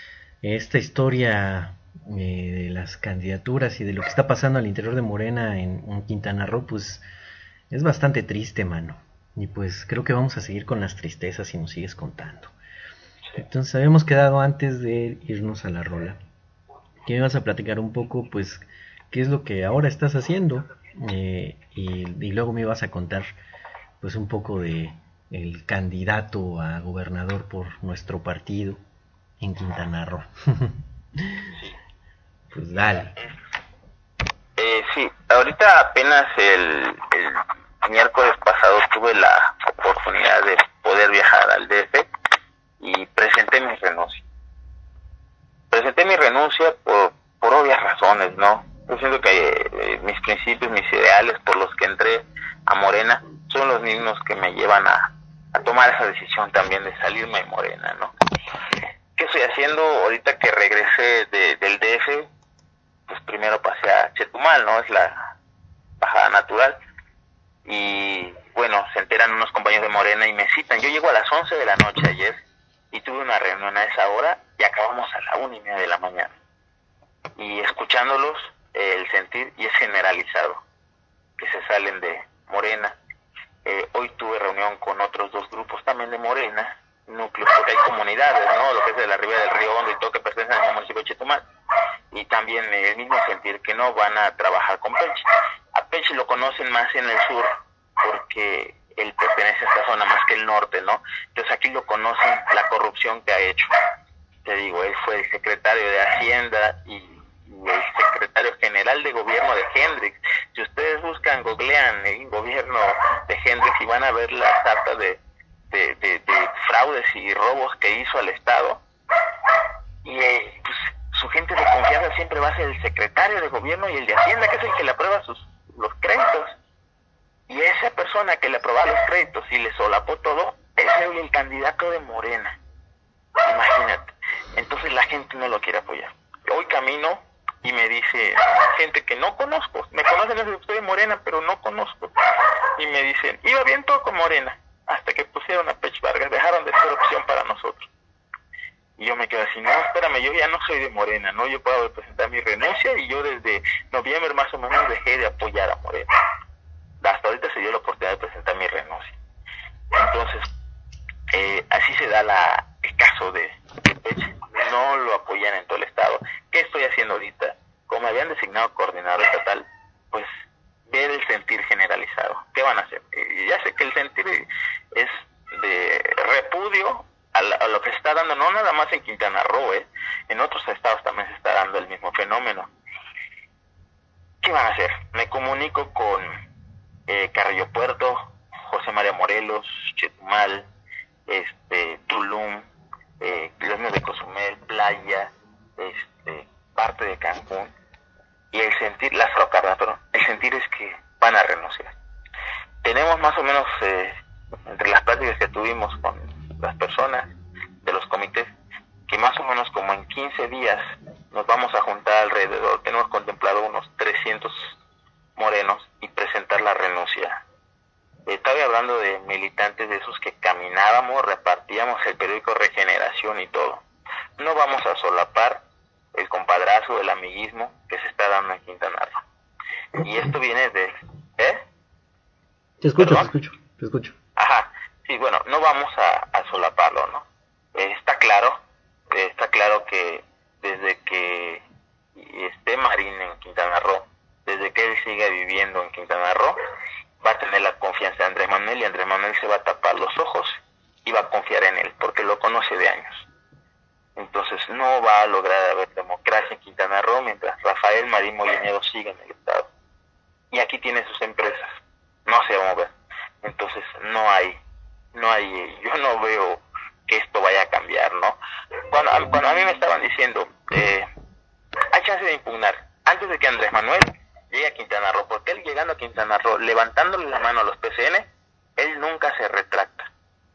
esta historia eh, de las candidaturas y de lo que está pasando al interior de Morena en, en Quintana Roo, pues es bastante triste, mano. Y pues creo que vamos a seguir con las tristezas si nos sigues contando. Entonces habíamos quedado antes de irnos a la rola que me ibas a platicar un poco, pues, qué es lo que ahora estás haciendo, eh, y, y luego me ibas a contar, pues, un poco de el candidato a gobernador por nuestro partido en Quintana Roo. Pues dale. Eh, sí, ahorita apenas el, el miércoles pasado tuve la oportunidad de poder viajar al D F y presenté mi renuncia. Presenté mi renuncia por, por obvias razones, ¿no? Yo siento que eh, mis principios, mis ideales por los que entré a Morena son los mismos que me llevan a, a tomar esa decisión también de salirme de Morena, ¿no? ¿Qué estoy haciendo ahorita que regresé de, del D F? Pues primero pasé a Chetumal, ¿no? Es la bajada natural. Y bueno, se enteran unos compañeros de Morena y me citan. Yo llego a las once de la noche ayer y tuve una reunión a esa hora y acabamos a la una y media de la mañana. Y escuchándolos, eh, el sentir, y es generalizado, que se salen de Morena. Eh, hoy tuve reunión con otros dos grupos también de Morena, núcleos, porque hay comunidades, ¿no? Lo que es de la Ribera del Río Hondo y todo, que pertenecen al municipio de Chetumal. Y también eh, el mismo sentir que no van a trabajar con Peche. A Peche lo conocen más en el sur, porque él pertenece a esta zona más que el norte, ¿no? Entonces aquí lo conocen la corrupción que ha hecho. Te digo, él fue el secretario de Hacienda y, y el secretario general de gobierno de Hendrix. Si ustedes buscan, googlean el gobierno de Hendrix y van a ver la sarta de, de, de, de fraudes y robos que hizo al Estado. Y eh, pues, su gente de confianza siempre va a ser el secretario de gobierno y el de Hacienda, que es el que le aprueba sus, los créditos. Y esa persona que le aprobaba los créditos y le solapó todo, es hoy el candidato de Morena. Imagínate. Entonces la gente no lo quiere apoyar. Hoy camino y me dice gente que no conozco. Me conocen desde que estoy de Morena, pero no conozco. Y me dicen, iba bien todo con Morena, hasta que pusieron a Pech Vargas, dejaron de ser opción para nosotros. Y yo me quedo así, no, espérame, yo ya no soy de Morena, ¿no? Yo puedo presentar mi renuncia y yo desde noviembre más o menos dejé de apoyar a Morena. Hasta ahorita se dio la oportunidad de presentar mi renuncia. Entonces, eh, así se da la, el caso de, de Peche. No lo apoyan en todo el estado. ¿Qué estoy haciendo ahorita? Como me habían designado coordinador estatal, pues ver el sentir generalizado. ¿Qué van a hacer? Eh, ya sé que el sentir es de repudio a, la, a lo que se está dando, no nada más en Quintana Roo, ¿eh? En otros estados también se está dando el mismo fenómeno. ¿Qué van a hacer? Me comunico con eh, Carrillo Puerto, José María Morelos, Chetumal, este, Tulum, eh, los mismos de Cozumel, Playa, este, parte de Cancún, y el sentir, las rocas, perdón, el sentir es que van a renunciar. Tenemos más o menos, eh, entre las pláticas que tuvimos con las personas de los comités, que más o menos como en quince días nos vamos a juntar alrededor, tenemos contemplado unos trescientos morenos y presentar la renuncia. Estaba hablando de militantes de esos que caminábamos, repartíamos el periódico Regeneración y todo. No vamos a solapar el compadrazo, el amiguismo que se está dando en Quintana Roo. Y esto viene de... ¿Eh? Te escucho, ¿Perdón? te escucho, te escucho. Ajá, sí, bueno, no vamos a, a solaparlo, ¿no? Eh, está claro, eh, está claro que desde que esté Marín en Quintana Roo, desde que él siga viviendo en Quintana Roo, va a tener la confianza de Andrés Manuel, y Andrés Manuel se va a tapar los ojos y va a confiar en él, porque lo conoce de años. Entonces no va a lograr haber democracia en Quintana Roo mientras Rafael Marín Molinedo siga en el Estado. Y aquí tiene sus empresas, no se va a mover. Entonces no hay, no hay, yo no veo que esto vaya a cambiar, ¿no? Cuando, cuando a mí me estaban diciendo, eh, hay chance de impugnar, antes de que Andrés Manuel llegue a Quintana Roo, porque él llegando a Quintana Roo, levantándole la mano a los P C N, él nunca se retracta.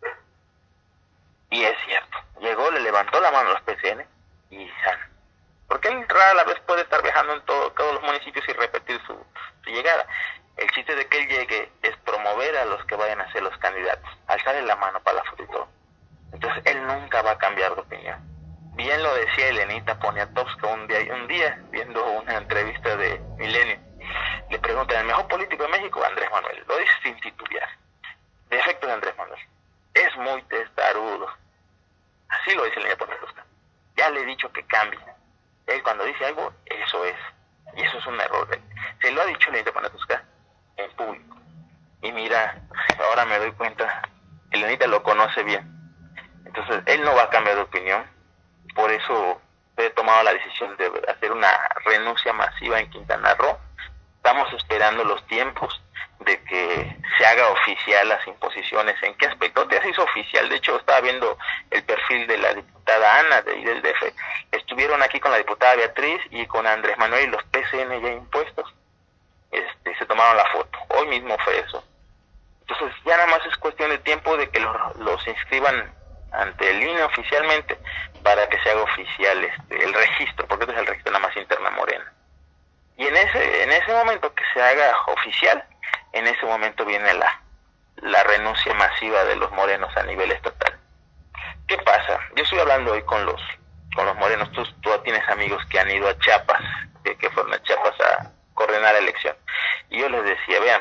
Y es cierto, llegó, le levantó la mano a los P C N y san. Porque él rara la vez puede estar viajando en todo, todos los municipios y repetir su, su llegada. El chiste de que él llegue es promover a los que vayan a ser los candidatos, alzarle la mano para la foto y todo. Entonces él nunca va a cambiar de opinión. Bien lo decía Elenita Poniatowska un día, un día viendo una entrevista de Milenio. Le preguntan, ¿el mejor político de México? Andrés Manuel. Lo dice sin titubear. Defecto de Andrés Manuel: es muy testarudo. Así lo dice Elenita Poniatowska. Ya le he dicho que cambie. Él cuando dice algo, eso es. Y eso es un error. Se lo ha dicho Elenita Poniatowska en público. Y mira, ahora me doy cuenta, Elenita lo conoce bien. Entonces él no va a cambiar de opinión. Por eso he tomado la decisión de hacer una renuncia masiva en Quintana Roo. Estamos esperando los tiempos de que se haga oficial las imposiciones. ¿En qué aspecto? Ya se hizo oficial. De hecho, estaba viendo el perfil de la diputada Ana de, del D F. Estuvieron aquí con la diputada Beatriz y con Andrés Manuel y los P C N ya impuestos. Este, se tomaron la foto. Hoy mismo fue eso. Entonces ya nada más es cuestión de tiempo de que los, los inscriban ante el I N E oficialmente para que se haga oficial este, el registro, porque este es el registro nada más interna Morena. Y en ese en ese momento que se haga oficial, en ese momento viene la, la renuncia masiva de los morenos a nivel estatal. ¿Qué pasa? Yo estoy hablando hoy con los con los morenos. Tú, tú tienes amigos que han ido a Chiapas, que, que fueron a Chiapas a coordinar la elección. Y yo les decía, vean,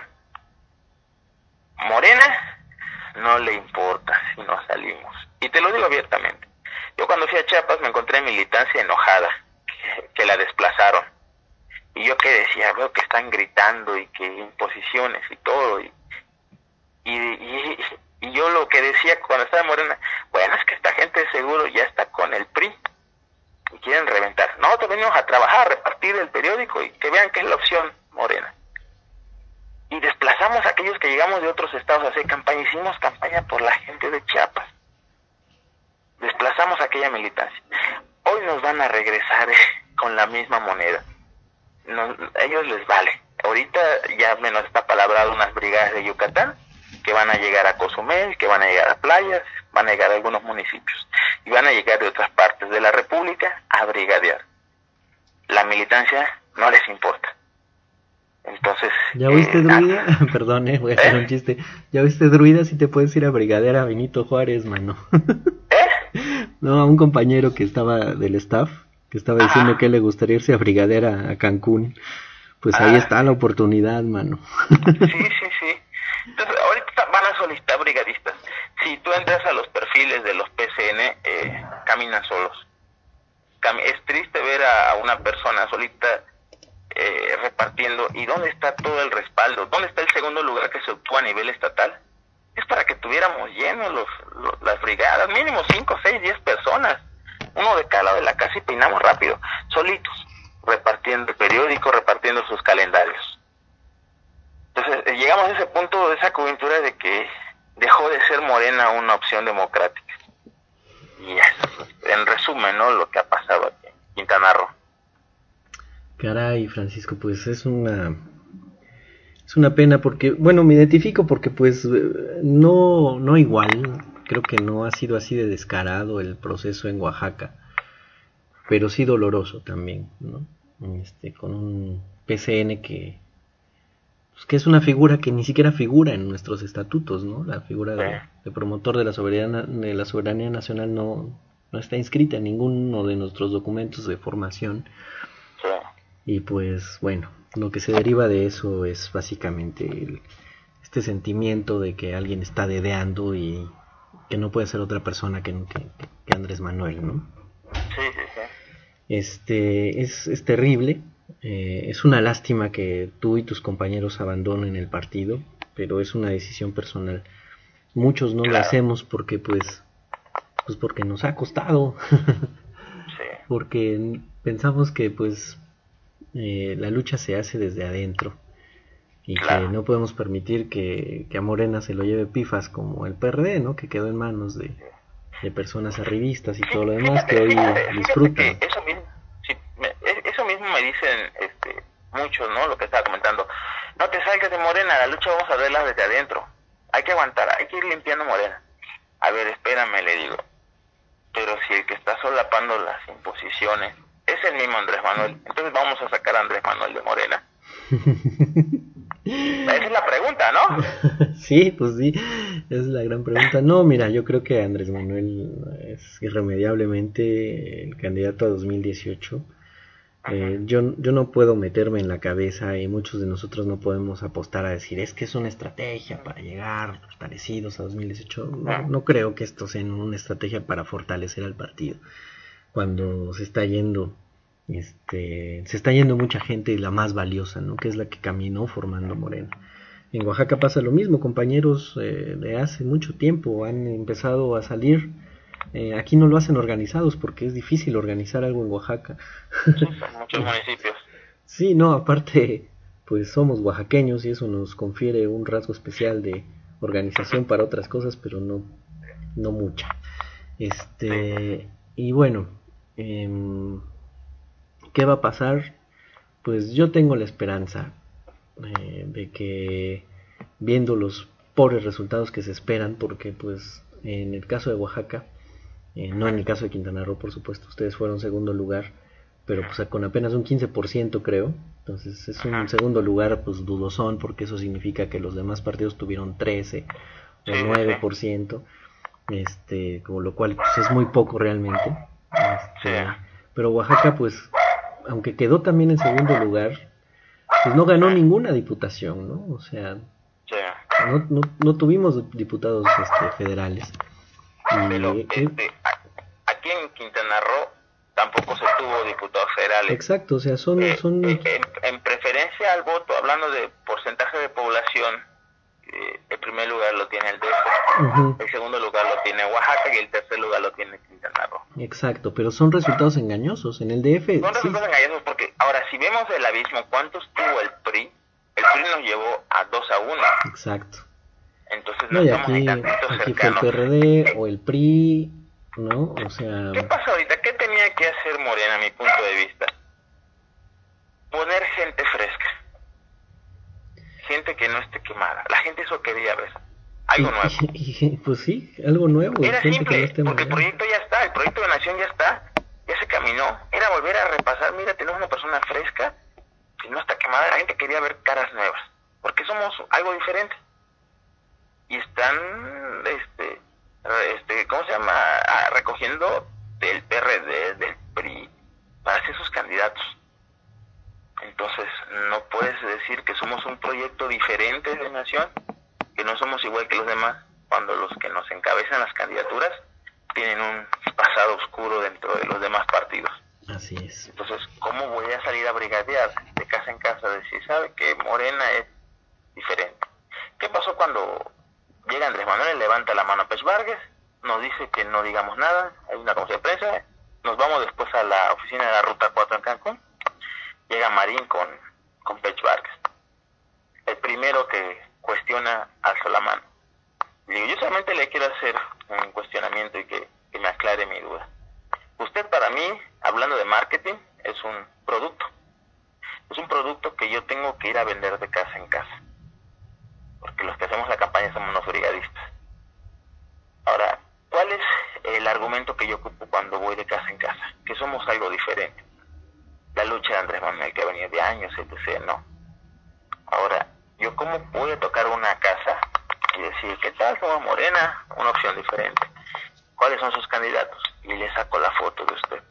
Morena no le importa si no salimos. Y te lo digo abiertamente. Yo cuando fui a Chiapas me encontré militancia enojada, que, que la desplazaron. Y yo que decía, veo que están gritando y que imposiciones y todo. Y, y, y, y yo lo que decía cuando estaba en Morena, bueno, es que esta gente seguro ya está con el P R I y quieren reventar. Nosotros venimos a trabajar, a repartir el periódico y que vean que es la opción Morena. Y desplazamos a aquellos que llegamos de otros estados a hacer campaña. Hicimos campaña por la gente de Chiapas. Desplazamos a aquella militancia. Hoy nos van a regresar con la misma moneda. No, a ellos les vale. Ahorita ya menos está palabrado unas brigadas de Yucatán que van a llegar a Cozumel, que van a llegar a playas, van a llegar a algunos municipios y van a llegar de otras partes de la República a brigadear. La militancia no les importa. Entonces, ¿ya oíste, eh, Druida? Ah, Perdón, eh, voy a hacer ¿Eh? un chiste. ¿Ya oíste, Druida? Si te puedes ir a brigadear a Benito Juárez, mano. ¿Eh? No, a un compañero que estaba del staff, que estaba diciendo Ajá. que le gustaría irse a brigadear a, a Cancún. Pues ah. ahí está la oportunidad, mano. Sí, sí, sí. Entonces, ahorita van a solicitar brigadistas. Si tú entras a los perfiles de los P C N, eh, caminan solos. Cam- es triste ver a, a una persona solita eh, repartiendo. ¿Y dónde está todo el respaldo? ¿Dónde está el segundo lugar que se obtuvo a nivel estatal? Es para que tuviéramos llenos los, los, las brigadas, mínimo cinco, seis, diez personas. Uno de cada lado de la casa y peinamos rápido. Solitos, repartiendo el periódico, repartiendo sus calendarios. Entonces, llegamos a ese punto de esa coyuntura de que dejó de ser Morena una opción democrática. Y eso, en resumen, ¿no? Lo que ha pasado aquí en Quintana Roo. Caray, Francisco, pues es una es una pena porque, bueno, me identifico porque pues no no igual, creo que no ha sido así de descarado el proceso en Oaxaca, pero sí doloroso también, ¿no? Este, con un P C N que pues, que es una figura que ni siquiera figura en nuestros estatutos, ¿no? La figura de, de promotor de la soberanía de la soberanía nacional no no está inscrita en ninguno de nuestros documentos de formación. Y pues bueno, lo que se deriva de eso es básicamente el, este sentimiento de que alguien está dedeando y que no puede ser otra persona que, que, que Andrés Manuel, ¿no? Sí, sí, sí. Este, es, es terrible, eh, es una lástima que tú y tus compañeros abandonen el partido, pero es una decisión personal. Muchos no Claro. lo hacemos porque pues, pues porque nos ha costado, Sí. porque pensamos que pues Eh, la lucha se hace desde adentro y Claro. que no podemos permitir que, que a Morena se lo lleve pifas como el P R D, ¿no? Que quedó en manos de, de personas arribistas y todo lo demás que Fíjate, hoy fíjate, fíjate disfrutan. que eso mismo, sí, me, e- eso mismo me dicen este, muchos, ¿no? Lo que estaba comentando. No te salgas de Morena, la lucha vamos a verla desde adentro. Hay que aguantar, hay que ir limpiando Morena. A ver, espérame, le digo. Pero si el que está solapando las imposiciones es el mismo Andrés Manuel, entonces vamos a sacar a Andrés Manuel de Morena. Esa es la pregunta, ¿no? Sí, pues sí, es la gran pregunta. No, mira, yo creo que Andrés Manuel es irremediablemente el candidato a dos mil dieciocho. Eh, yo, yo no puedo meterme en la cabeza y muchos de nosotros no podemos apostar a decir es que es una estrategia para llegar fortalecidos a dos mil dieciocho. No, no creo que esto sea una estrategia para fortalecer al partido. Cuando se está yendo, este, se está yendo mucha gente, la más valiosa, ¿no? Que es la que caminó formando Morena. En Oaxaca pasa lo mismo, compañeros eh, de hace mucho tiempo han empezado a salir. Eh, aquí no lo hacen organizados porque es difícil organizar algo en Oaxaca. Son muchos municipios. Sí, no, aparte, pues somos oaxaqueños y eso nos confiere un rasgo especial de organización para otras cosas, pero no, no mucha. Este, y bueno, eh, ¿qué va a pasar? Pues yo tengo la esperanza eh, de que, viendo los pobres resultados que se esperan, porque pues en el caso de Oaxaca, eh, no en el caso de Quintana Roo, por supuesto, ustedes fueron segundo lugar, pero pues con apenas un quince por ciento creo, entonces es un segundo lugar pues dudosón, porque eso significa que los demás partidos tuvieron trece o nueve por ciento, este, con lo cual pues, es muy poco realmente, este, pero Oaxaca pues, aunque quedó también en segundo lugar, pues no ganó ninguna diputación, ¿no? O sea, no, no, no tuvimos diputados este, federales. Y, Pero este, aquí en Quintana Roo tampoco se tuvo diputados federales. Exacto, o sea, son... Eh, son... eh, en, en preferencia al voto, hablando de porcentaje de población, eh, el primer lugar lo tiene el D F, uh-huh. El segundo lugar lo tiene Oaxaca y el tercer lugar lo tiene Quintana Roo. Exacto, pero son resultados engañosos. En el D F... Son resultados sí. engañosos porque, ahora, si vemos el abismo, ¿cuántos tuvo el P R I? El P R I nos llevó a dos a uno. Exacto. Entonces no, no y estamos aquí, ni tantito aquí fue el P R D o el P R I, ¿no? O sea... ¿Qué pasa ahorita? ¿Qué tenía que hacer Morena, a mi punto de vista? Poner gente fresca. Gente que no esté quemada. La gente eso quería ver. Algo y, nuevo. Y, y, pues sí, algo nuevo. Era gente simple, que no esté porque mal. el proyecto ya está, el proyecto de nación ya está. Ya se caminó. Era volver a repasar. Mira, tenemos una persona fresca que no está quemada. La gente quería ver caras nuevas. Porque somos algo diferente. Y están, este, este, ¿cómo se llama? Ah, recogiendo del P R D, del P R I, para ser sus candidatos. Entonces, no puedes decir que somos un proyecto diferente de nación, que no somos igual que los demás, cuando los que nos encabezan las candidaturas tienen un pasado oscuro dentro de los demás partidos. Así es. Entonces, ¿cómo voy a salir a brigadear de casa en casa, decir, sabe que Morena es diferente? ¿Qué pasó cuando llega Andrés Manuel, levanta la mano a Pech Vargas, nos dice que no digamos nada, hay una conferencia de prensa, nos vamos después a la oficina de la Ruta cuatro en Cancún, llega Marín con, con Pech Vargas, el primero que cuestiona alza la mano. Le digo, de casa en casa, porque los que hacemos la campaña somos los brigadistas. Ahora, ¿cuál es el argumento que yo ocupo cuando voy de casa en casa? Que somos algo diferente. La lucha de Andrés Manuel, que ha venido de años, etcétera, no. Ahora, ¿yo cómo voy a tocar una casa y decir, ¿qué tal? Somos Morena, una opción diferente. ¿Cuáles son sus candidatos? Y le saco la foto de usted.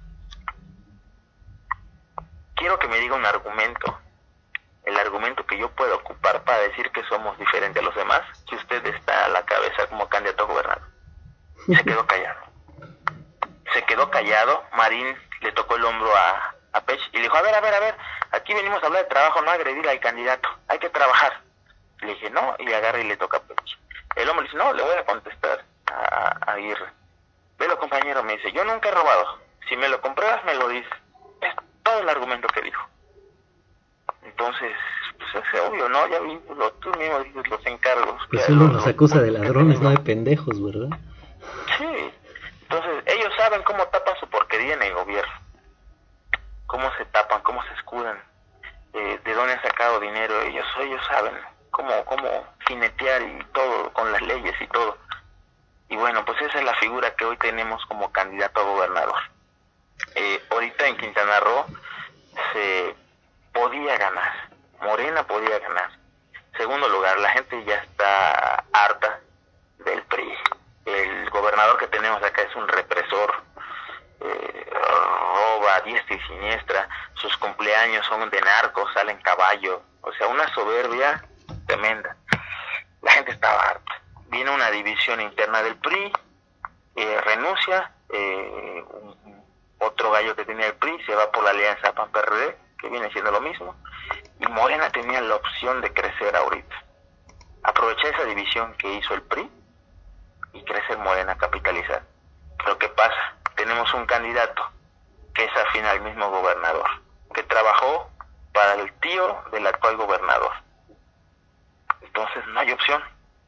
Quiero que me diga un argumento, el argumento que yo pueda ocupar para decir que somos diferentes a los demás, que usted está a la cabeza como candidato a gobernador. Se quedó callado. Se quedó callado, Marín le tocó el hombro a, a Pech y le dijo, a ver, a ver, a ver, aquí venimos a hablar de trabajo, no agredir al candidato, hay que trabajar. Le dije, no, y le agarra y le toca a Pech. El hombre dice, no, le voy a contestar a, a Aguirre. Velo, compañero, me dice, yo nunca he robado, si me lo compruebas me lo dices. Es todo el argumento que dijo. Entonces, pues es obvio, ¿no? Ya vi, lo, tú mismo dices los encargos. Pues uno nos acusa de ladrones, no de pendejos, ¿verdad? Sí. Entonces, ellos saben cómo tapan su porquería en el gobierno. Cómo se tapan, cómo se escudan. Eh, de dónde han sacado dinero ellos. Ellos saben cómo, cómo jinetear y todo, con las leyes y todo. Y bueno, pues esa es la figura que hoy tenemos como candidato a gobernador. Eh, ahorita en Quintana Roo se podía ganar. Morena podía ganar. Segundo lugar, la gente ya está harta del P R I. El gobernador que tenemos acá es un represor, eh, roba a diestra y siniestra, sus cumpleaños son de narcos, sale en caballo, o sea, una soberbia tremenda. La gente estaba harta. Viene una división interna del P R I, eh, renuncia, eh, un, otro gallo que tenía el P R I se va por la alianza P A N P R D, que viene siendo lo mismo, y Morena tenía la opción de crecer ahorita. Aproveché esa división que hizo el P R I y crecer Morena, capitalizar. Pero ¿qué pasa? Tenemos un candidato que es afín al mismo gobernador, que trabajó para el tío del actual gobernador. Entonces no hay opción.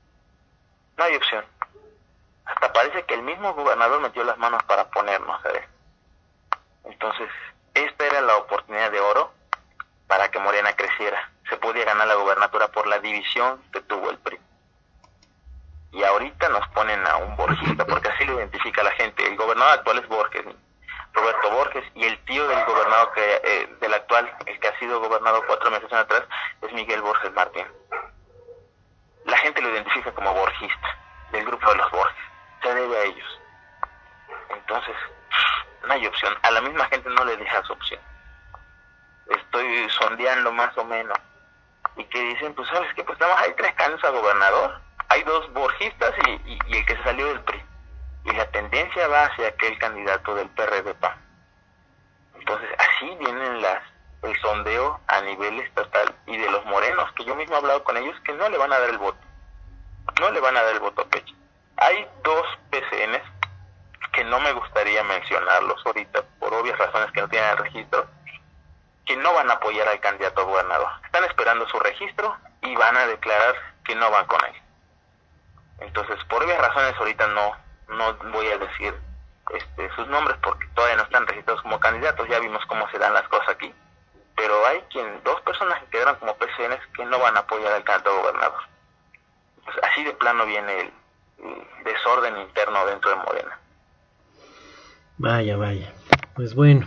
No hay opción. Hasta parece que el mismo gobernador metió las manos para ponernos a ver. Entonces, esta era la oportunidad de oro para que Morena creciera. Se podía ganar la gobernatura por la división que tuvo el P R I. Y ahorita nos ponen a un borgista, porque así lo identifica la gente. El gobernador actual es Borges, Roberto Borges, y el tío del gobernador que eh, del actual, el que ha sido gobernador cuatro meses atrás, es Miguel Borges Martín. La gente lo identifica como borgista, del grupo de los Borges. Se debe a ellos. Entonces, no hay opción. A la misma gente no le dejas opción. Estoy sondeando más o menos. Y que dicen, pues, ¿sabes qué? Pues nada más hay tres candidatos a gobernador. Hay dos borgistas y, y, y el que se salió del P R I. Y la tendencia va hacia aquel candidato del P R D P A N. Entonces, así vienen las el sondeo a nivel estatal y de los morenos, que yo mismo he hablado con ellos, que no le van a dar el voto. No le van a dar el voto a Peche. Hay dos P C Ns que no me gustaría mencionarlos ahorita, por obvias razones que no tienen el registro, que no van a apoyar al candidato a gobernador. Están esperando su registro y van a declarar que no van con él. Entonces, por obvias razones ahorita no no voy a decir este, sus nombres porque todavía no están registrados como candidatos. Ya vimos cómo se dan las cosas aquí. Pero hay quien dos personas que quedaron como P C Ns que no van a apoyar al candidato a gobernador. Pues así de plano viene el, el desorden interno dentro de Morena. Vaya, vaya. Pues bueno.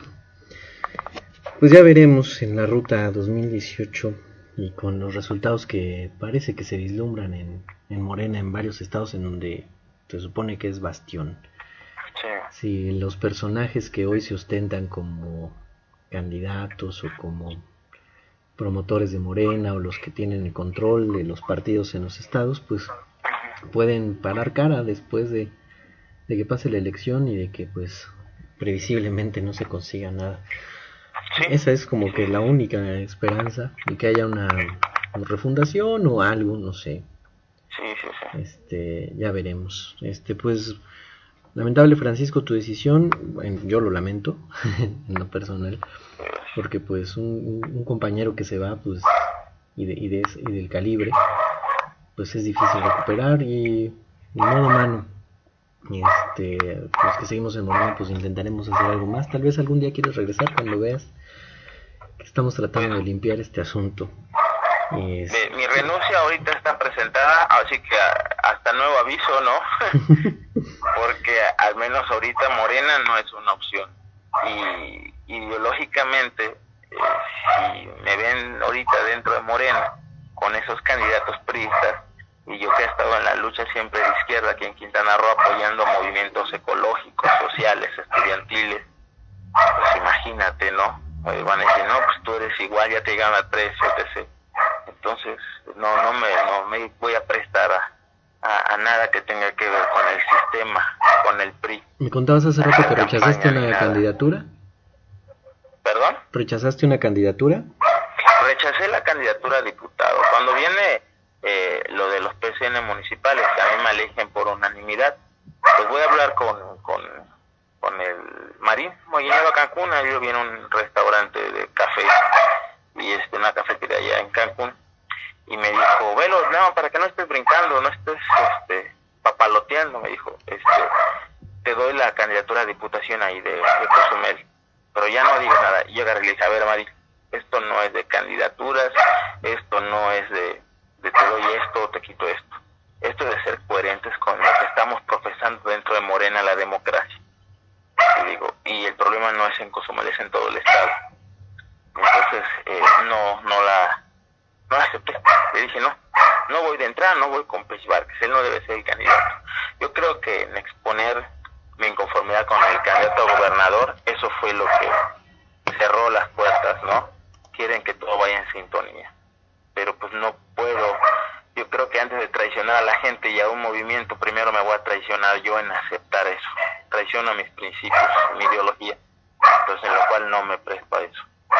Pues ya veremos en la ruta dos mil dieciocho y con los resultados que parece que se vislumbran en, en Morena en varios estados en donde se supone que es bastión. Sí. Si los personajes que hoy se ostentan como candidatos o como promotores de Morena o los que tienen el control de los partidos en los estados, pues pueden parar cara después de, de que pase la elección y de que pues previsiblemente no se consiga nada. Sí. Esa es como que la única esperanza de que haya una, una refundación o algo, no sé. Sí, sí, sí. Este, ya veremos. Este, pues, lamentable, Francisco, tu decisión. Bueno, yo lo lamento en lo personal, porque pues un, un compañero que se va, pues, y de, y de y del calibre, pues es difícil recuperar y ni modo, mano. Este, los que seguimos en Morena, pues intentaremos hacer algo más. Tal vez algún día quieres regresar cuando veas que estamos tratando de limpiar este asunto. Es... De, mi renuncia ahorita está presentada, así que a, hasta nuevo aviso, ¿no? Porque al menos ahorita Morena no es una opción. Y ideológicamente, eh, si me ven ahorita dentro de Morena, con esos candidatos priistas, y yo que he estado en la lucha siempre de izquierda aquí en Quintana Roo apoyando movimientos ecológicos, sociales, estudiantiles, pues imagínate, ¿no? Eh, van a decir, no, pues tú eres igual, ya te llegaron al precio, etcétera. Entonces, no no me no me voy a prestar a, a, a nada que tenga que ver con el sistema, con el P R I. ¿Me contabas hace rato que rechazaste una candidatura? ¿Perdón? ¿Rechazaste una candidatura? Rechacé la candidatura a diputado. Cuando viene eh, lo de los P C N municipales, que a mí me eligen por unanimidad, pues voy a hablar con, con, con el Marín Molinero a Cancún. Yo vi en un restaurante de café y este, una cafetería allá en Cancún, y me dijo, Velo, no, para que no estés brincando, no estés este, papaloteando, me dijo, este, te doy la candidatura a diputación ahí de, de Cozumel, pero ya no digas nada. Y yo agarré y le dije, a ver, Marín, esto no es de candidaturas, esto no es de, de te doy esto o te quito esto. Esto es de ser coherentes con lo que estamos profesando dentro de Morena, la democracia. Y digo, y el problema no es en Cozumel, es en todo el estado. Entonces, eh, no no la no la acepté. Le dije, no, no voy de entrada, no voy con Pech Vázquez, él no debe ser el candidato. Yo creo que en exponer mi inconformidad con el candidato a gobernador, eso fue lo que cerró las puertas, ¿no? Quieren que todo vaya en sintonía, pero pues no puedo. Yo creo que antes de traicionar a la gente y a un movimiento, primero me voy a traicionar yo en aceptar eso. Traiciono a mis principios, mi ideología, entonces en lo cual no me presto a eso.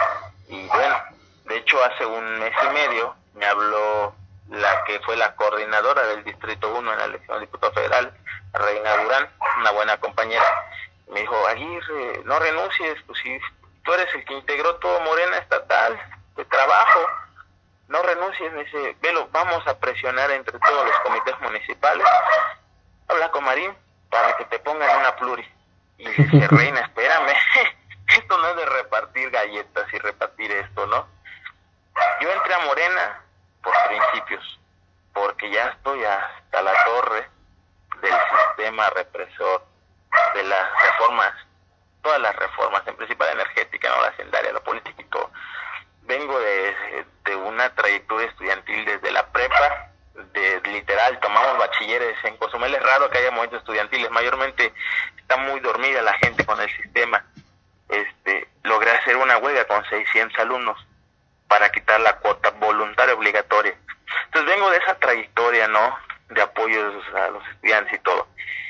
Y bueno, de hecho hace un mes y medio me habló la que fue la coordinadora del Distrito uno en la elección de diputado federal, Reina Durán, una buena compañera. Me dijo, Aguirre, no renuncies, pues si tú eres el que integró todo Morena estatal de trabajo, no renuncies. Me dice, Velo, vamos a presionar entre todos los comités municipales, habla con Marín para que te pongan una pluri. Y le dije, Reina, espérame, esto no es de repartir galletas y repartir esto, ¿no? Yo entré a Morena por principios, porque ya estoy hasta la torre del sistema represor, de las reformas, todas las reformas, en principio la energética, no la hacendaria, la política y todo. Vengo de, de una trayectoria estudiantil desde la prepa, de literal, tomamos bachilleres. En Cozumel es raro que haya movimientos estudiantiles, mayormente está muy dormida la gente con el sistema. Este, logré hacer una huelga con seiscientos alumnos para quitar la cuota voluntaria obligatoria. Entonces vengo de esa trayectoria, ¿no? De apoyos a los estudiantes y todo.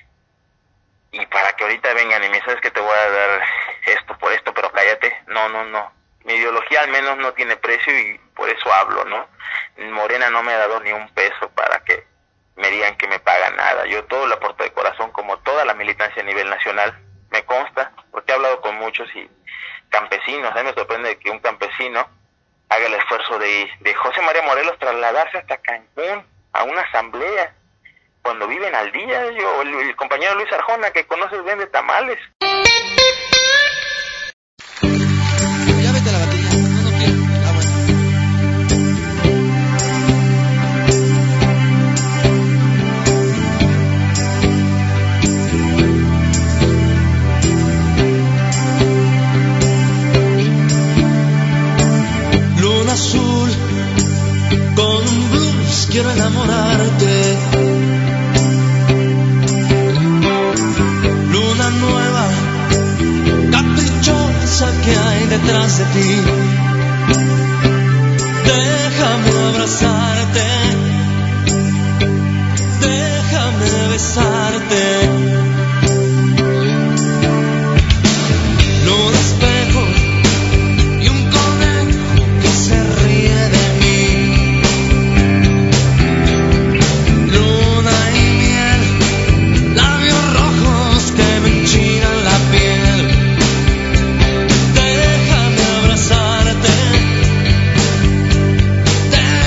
Y para que ahorita vengan y me sabes que te voy a dar esto por esto, pero cállate. No, no, no. Mi ideología al menos no tiene precio y por eso hablo, ¿no? Morena no me ha dado ni un peso para que me digan que me pagan nada. Yo todo lo aporto de corazón, como toda la militancia a nivel nacional. Me consta, porque he hablado con muchos y campesinos. A mí me sorprende que un campesino haga el esfuerzo de, de José María Morelos trasladarse hasta Cancún a una asamblea, cuando viven al día. Yo, el, el compañero Luis Arjona, que conoces, vende tamales. Ya vete la batería. No, no quiero. Ah, bueno. Luna azul, con un blues quiero enamorarte. Luna nueva, caprichosa que hay detrás de ti. Déjame abrazarte, déjame besarte. Luna espejo y un conejo que se ríe de mí. Luna y miel, labios rojos que me enchinan la piel. Déjame abrazarte,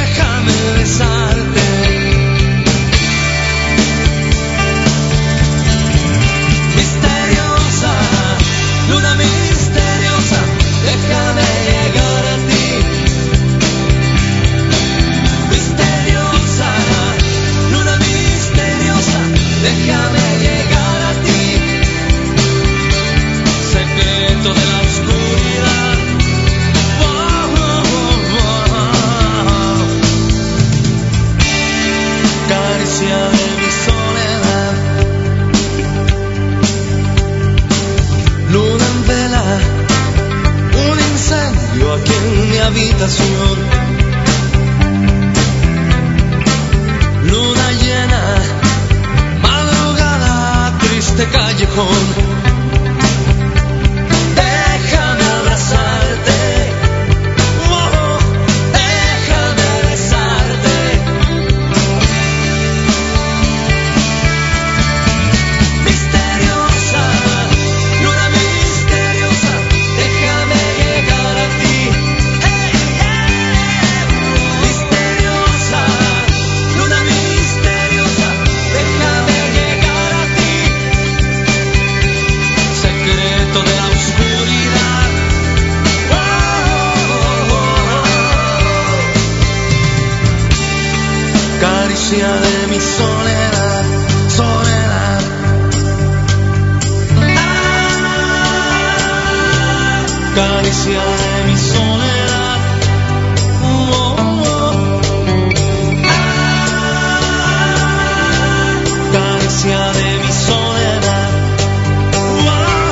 déjame besarte. balcón. Déjame abrazarte, oh, déjame besarte. Misteriosa, luna misteriosa, déjame llegar a ti. Hey, hey. Misteriosa, luna misteriosa, déjame llegar a ti. Secreto de la oscuridad. Oh, oh, oh, oh. Caricia de mi soledad, soledad. Ah, caricia de mi soledad. Oh, oh, oh. Ah, caricia de mi soledad. Oh, oh,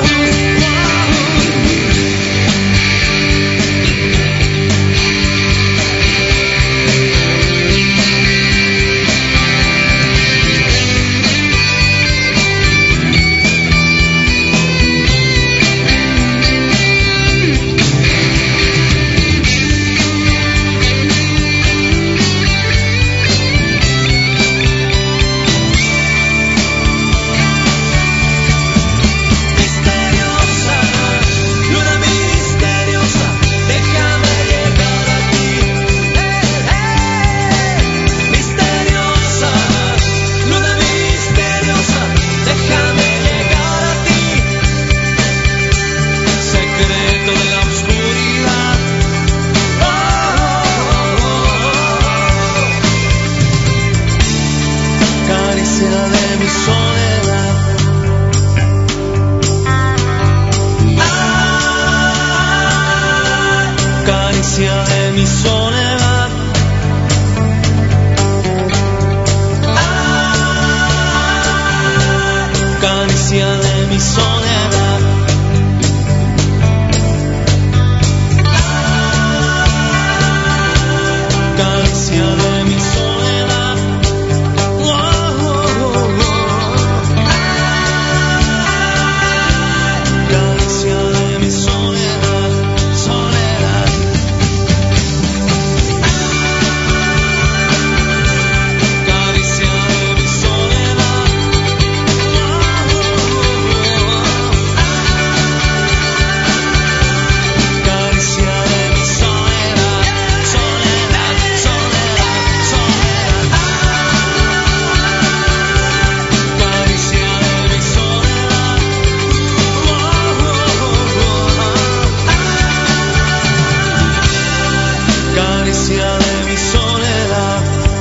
misteriosa, luna misteriosa, déjame llegar a ti. Hey, hey. Misteriosa, luna misteriosa, déjame llegar a ti. Secreto de la oscuridad. Oh, oh, oh, oh. Caricia de mi soledad. Ah, caricia de mi soledad. Ah, caricia de mi soledad. Ah, caricia de mi soledad. Oh, oh, oh, oh. Ah, caricia de mi soledad, soledad. Caricia de mi soledad. Oh, oh, oh. Caricia de mi soledad, soledad, soledad, soledad. Caricia de mi soledad. Oh, oh, oh. Caricia de mi soledad.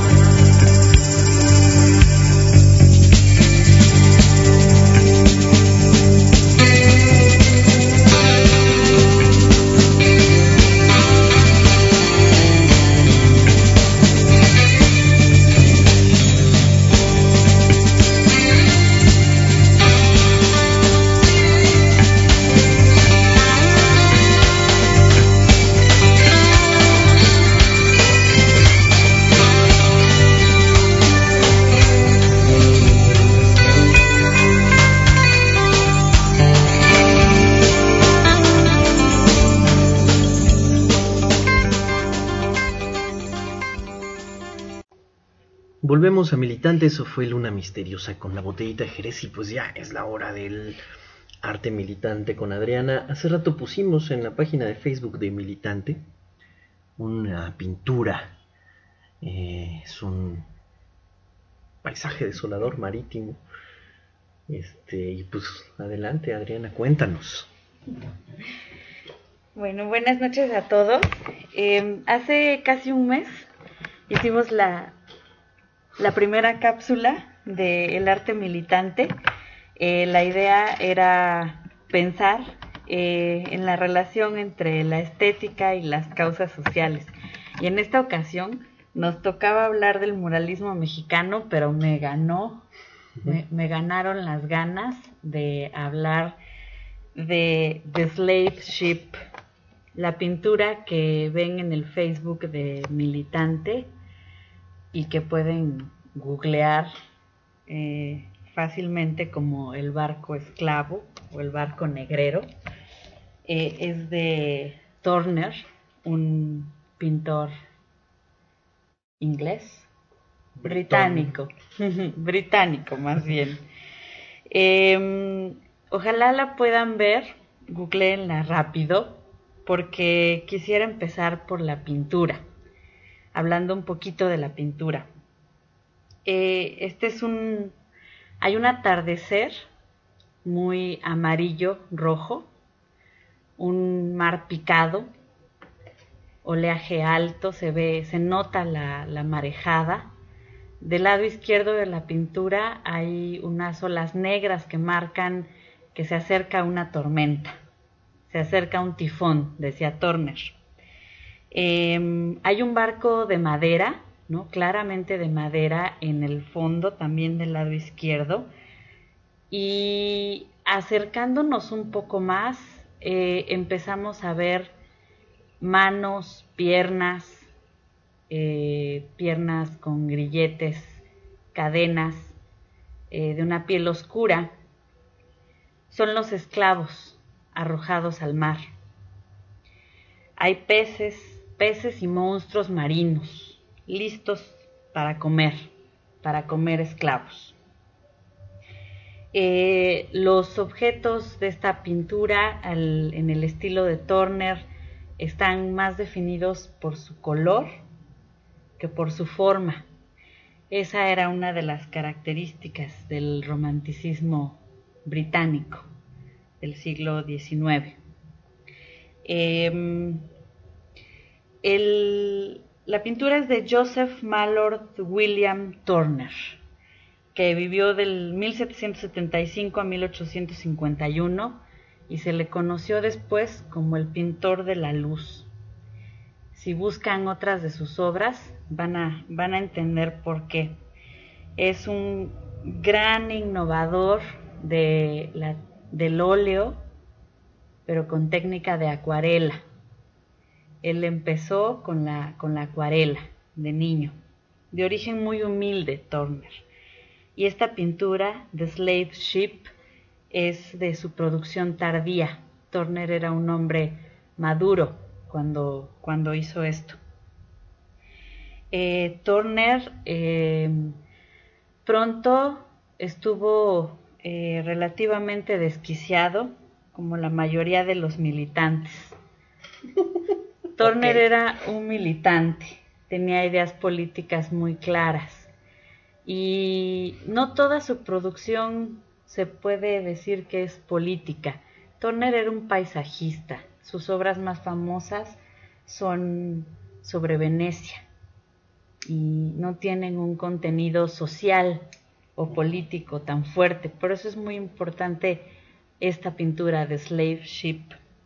Volvemos a Militante, eso fue Luna Misteriosa con la botellita de Jerez y pues ya es la hora del arte militante con Adriana. Hace rato pusimos en la página de Facebook de Militante una pintura, eh, es un paisaje desolador marítimo. Este, y pues adelante Adriana, cuéntanos. Bueno, buenas noches a todos. Eh, hace casi un mes hicimos la, la primera cápsula del arte militante. Eh, la idea era pensar eh, en la relación entre la estética y las causas sociales. Y en esta ocasión nos tocaba hablar del muralismo mexicano, pero me ganó, uh-huh. me, me ganaron las ganas de hablar de The Slave Ship, la pintura que ven en el Facebook de Militante y que pueden googlear. Eh, fácilmente como el barco esclavo o el barco negrero. Eh, es de Turner, un pintor inglés, británico, británico más bien. Eh, ojalá la puedan ver, googleenla rápido, porque quisiera empezar por la pintura, hablando un poquito de la pintura. Eh, este es un, hay un atardecer muy amarillo, rojo, un mar picado, oleaje alto, se ve, se nota la, la marejada. Del lado izquierdo de la pintura hay unas olas negras que marcan que se acerca una tormenta, se acerca un tifón, decía Turner. Eh, hay un barco de madera, ¿no? Claramente de madera en el fondo, también del lado izquierdo, y acercándonos un poco más, eh, empezamos a ver manos, piernas, eh, piernas con grilletes, cadenas, eh, de una piel oscura. Son los esclavos arrojados al mar. Hay peces, peces y monstruos marinos, listos para comer, para comer esclavos. Eh, los objetos de esta pintura, al, en el estilo de Turner, están más definidos por su color que por su forma. Esa era una de las características del romanticismo británico del siglo diecinueve. Eh, el, la pintura es de Joseph Mallord William Turner, que vivió del mil setecientos setenta y cinco a mil ochocientos cincuenta y uno y se le conoció después como el pintor de la luz. Si buscan otras de sus obras, van a, van a entender por qué. Es un gran innovador de la, del óleo, pero con técnica de acuarela. Él empezó con la, con la acuarela de niño, de origen muy humilde, Turner. Y esta pintura, The Slave Ship, es de su producción tardía. Turner era un hombre maduro cuando, cuando hizo esto. Eh, Turner eh, pronto estuvo eh, relativamente desquiciado, como la mayoría de los militantes. Turner okay. Era un militante, tenía ideas políticas muy claras. Y no toda su producción se puede decir que es política. Turner era un paisajista. Sus obras más famosas son sobre Venecia y no tienen un contenido social o político tan fuerte. Por eso es muy importante esta pintura de Slave Ship.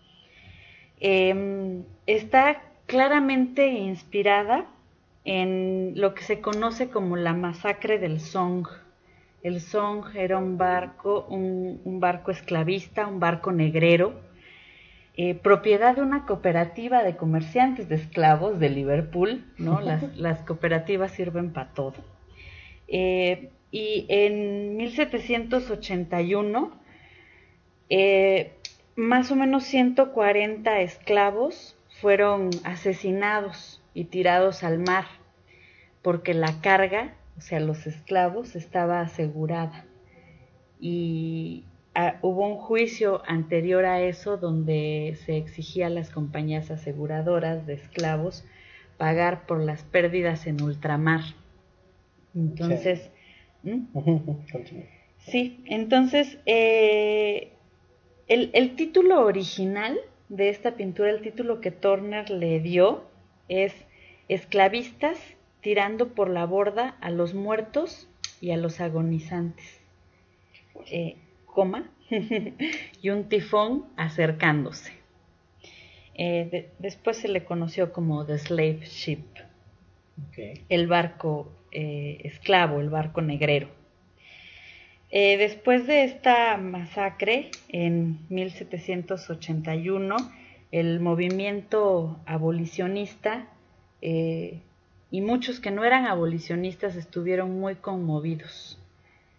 Eh, está claramente inspirada en lo que se conoce como la masacre del Song. El Song era un barco, un, un barco esclavista, un barco negrero, eh, propiedad de una cooperativa de comerciantes de esclavos de Liverpool, ¿no? Las, las cooperativas sirven para todo. Eh, y en mil setecientos ochenta y uno, eh, más o menos ciento cuarenta esclavos fueron asesinados y tirados al mar, porque la carga, o sea, los esclavos, estaba asegurada. Y a, hubo un juicio anterior a eso donde se exigía a las compañías aseguradoras de esclavos pagar por las pérdidas en ultramar. Entonces, sí, ¿Mm? sí entonces eh, el, el título original de esta pintura, el título que Turner le dio es Esclavistas tirando por la borda a los muertos y a los agonizantes, eh, coma, y un tifón acercándose. Eh, de, después se le conoció como The Slave Ship, okay. El barco eh, esclavo, el barco negrero. Eh, después de esta masacre, en mil setecientos ochenta y uno, el movimiento abolicionista eh, y muchos que no eran abolicionistas estuvieron muy conmovidos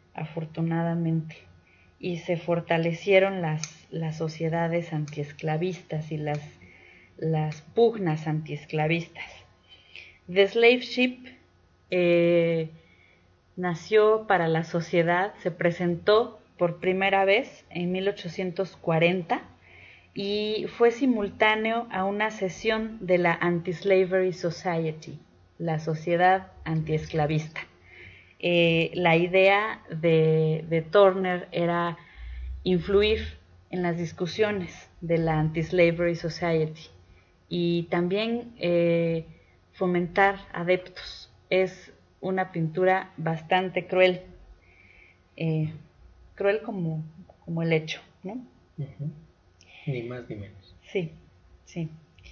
afortunadamente, y se fortalecieron las, las sociedades antiesclavistas y las, las pugnas antiesclavistas. The Slave Ship eh, nació para la sociedad, se presentó por primera vez en mil ochocientos cuarenta y fue simultáneo a una sesión de la Anti-Slavery Society, la sociedad antiesclavista. Eh, la idea de, de Turner era influir en las discusiones de la Anti-Slavery Society y también eh, fomentar adeptos. Es una pintura bastante cruel, eh, cruel como, como el hecho, ¿no? Uh-huh. Ni más ni menos. Sí, sí.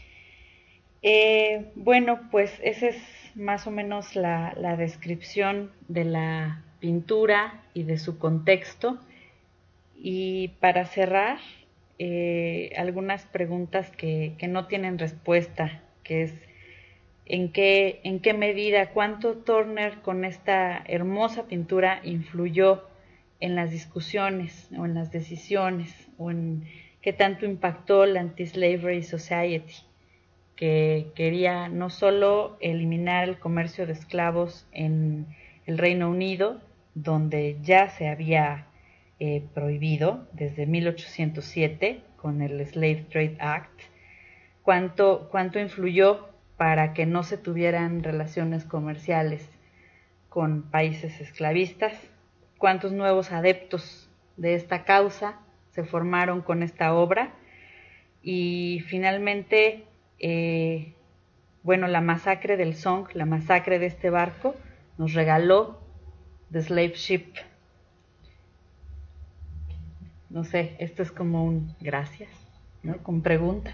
Eh, bueno, pues esa es más o menos la, la descripción de la pintura y de su contexto. Y para cerrar, eh, algunas preguntas que, que no tienen respuesta, que es ¿en qué, en qué medida, cuánto Turner con esta hermosa pintura influyó en las discusiones o en las decisiones, o en qué tanto impactó la Anti-Slavery Society, que quería no solo eliminar el comercio de esclavos en el Reino Unido, donde ya se había eh, prohibido desde mil ochocientos siete con el Slave Trade Act, cuánto, cuánto influyó para que no se tuvieran relaciones comerciales con países esclavistas, cuántos nuevos adeptos de esta causa se formaron con esta obra, y finalmente, eh, bueno, la masacre del Song, la masacre de este barco, nos regaló The Slave Ship. No sé, esto es como un gracias, ¿no? Con pregunta.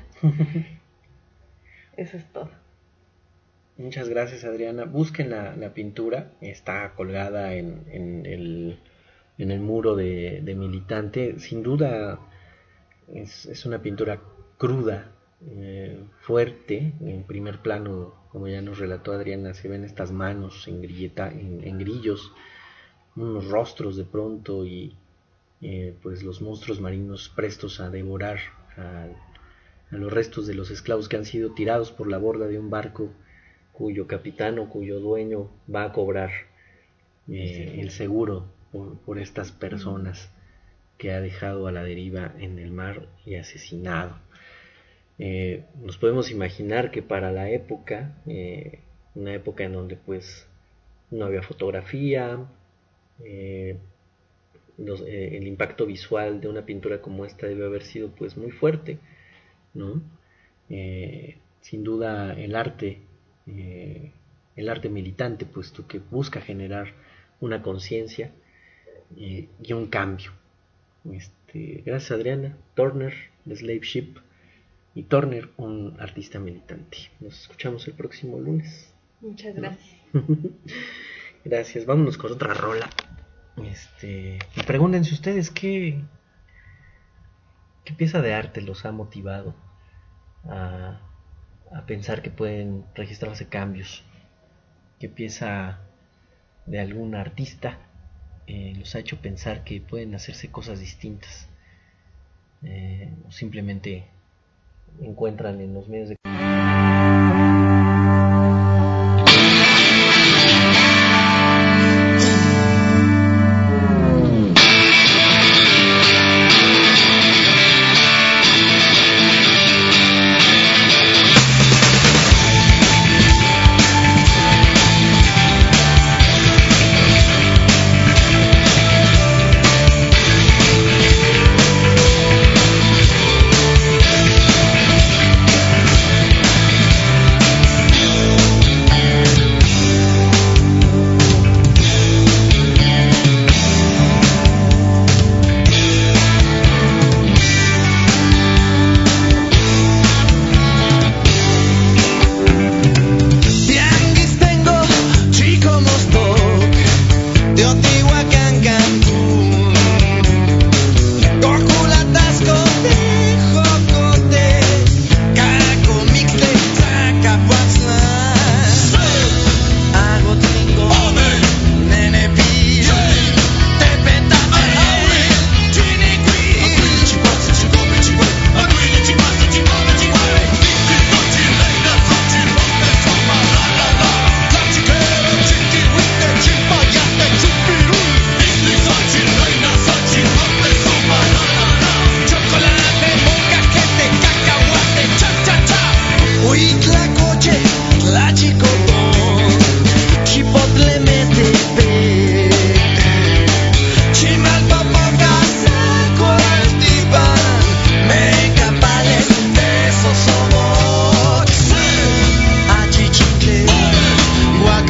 Eso es todo. Muchas gracias, Adriana. Busquen la, la pintura, está colgada en, en, el, en el muro de, de Militante. Sin duda es, es una pintura cruda, eh, fuerte. En primer plano, como ya nos relató Adriana, se ven estas manos en, grilleta, en, en grillos, unos rostros de pronto y eh, pues los monstruos marinos prestos a devorar a, a los restos de los esclavos que han sido tirados por la borda de un barco cuyo capitán o cuyo dueño va a cobrar eh, el seguro por, por estas personas que ha dejado a la deriva en el mar y asesinado. Eh, nos podemos imaginar que para la época, eh, una época en donde pues no había fotografía, eh, los, eh, el impacto visual de una pintura como esta debe haber sido pues muy fuerte, ¿no? Eh, sin duda el arte Eh, el arte militante, puesto que busca generar una conciencia eh, y un cambio. Este, gracias, Adriana. Turner, The Slave Ship, y Turner, un artista militante. Nos escuchamos el próximo lunes. Muchas gracias. Gracias. Vámonos con otra rola. Este, y pregúntense ustedes qué, qué pieza de arte los ha motivado a a pensar que pueden registrarse cambios, qué pieza de algún artista eh, los ha hecho pensar que pueden hacerse cosas distintas, eh, o simplemente encuentran en los medios de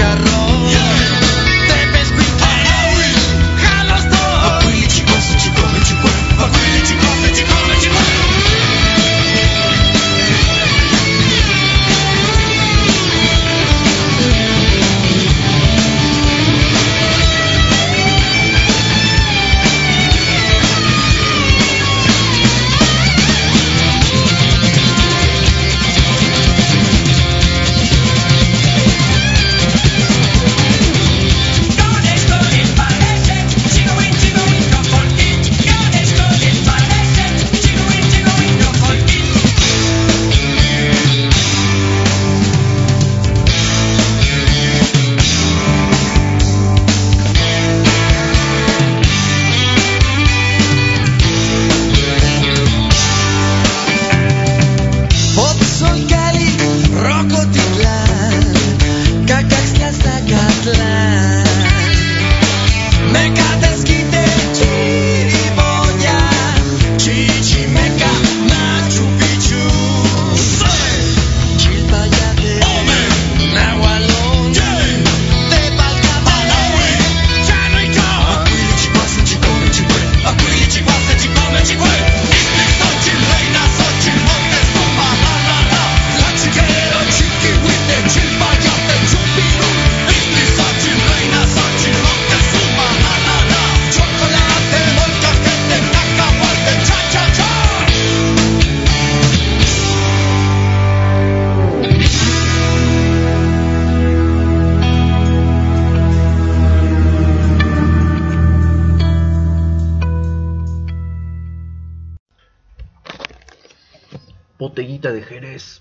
Botellita de Jerez.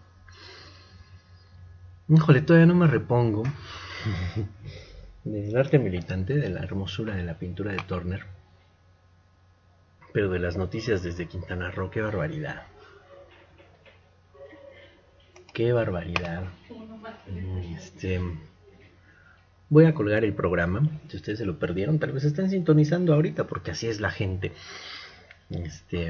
Híjole, todavía no me repongo del arte militante, de la hermosura de la pintura de Turner, pero de las noticias desde Quintana Roo, qué barbaridad. Qué barbaridad. Este, voy a colgar el programa. Si ustedes se lo perdieron, tal vez estén sintonizando ahorita, porque así es la gente. Este,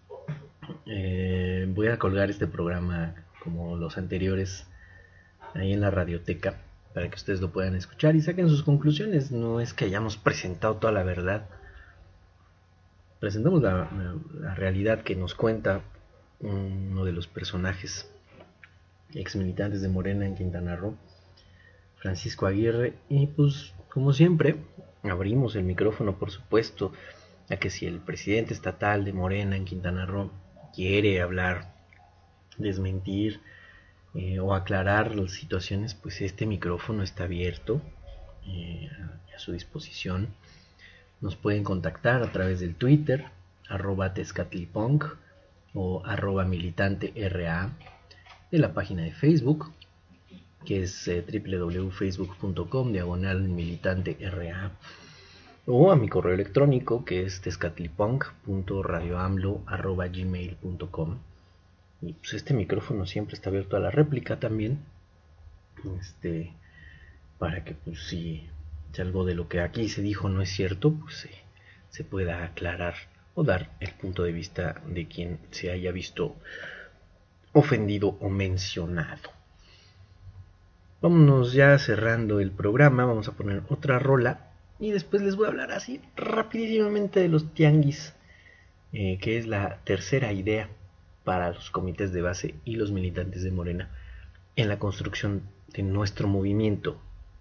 eh, voy a colgar este programa como los anteriores ahí en la radioteca, para que ustedes lo puedan escuchar y saquen sus conclusiones. No es que hayamos presentado toda la verdad, presentamos la, la, la realidad que nos cuenta uno de los personajes ex militantes de Morena en Quintana Roo, Francisco Aguirre. Y pues, como siempre, abrimos el micrófono, por supuesto, a que si el presidente estatal de Morena en Quintana Roo quiere hablar, desmentir eh, o aclarar las situaciones, pues este micrófono está abierto eh, a su disposición. Nos pueden contactar a través del Twitter, arroba Tezcatlipunk o arroba militante ra, de la página de Facebook, que es eh, doble u doble u doble u punto facebook punto com diagonal militante ra, o a mi correo electrónico, que es tezcatlipunk punto radioamlo arroba gmail punto com. Y pues este micrófono siempre está abierto a la réplica también, este, para que pues si, si algo de lo que aquí se dijo no es cierto, pues eh, se pueda aclarar o dar el punto de vista de quien se haya visto ofendido o mencionado. Vámonos ya cerrando el programa, vamos a poner otra rola y después les voy a hablar así rapidísimamente de los tianguis, eh, que es la tercera idea para los comités de base y los militantes de Morena en la construcción de nuestro movimiento.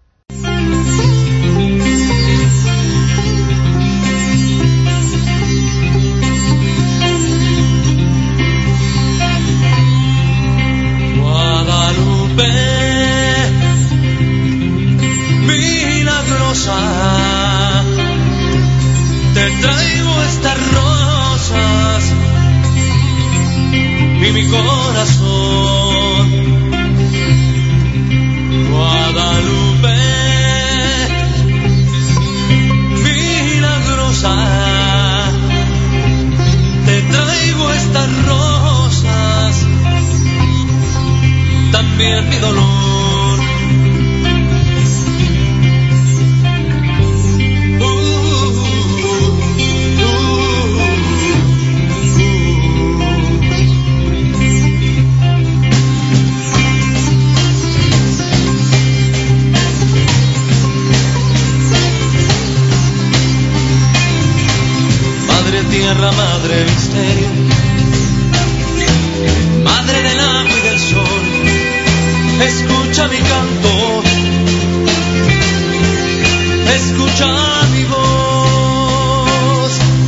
Guadalupe, milagrosa, te traigo estas rosas y mi corazón. Guadalupe, milagrosa, te traigo estas rosas, también mi dolor. tierra madre misterio, madre del agua y del sol, escucha mi canto, escucha mi voz.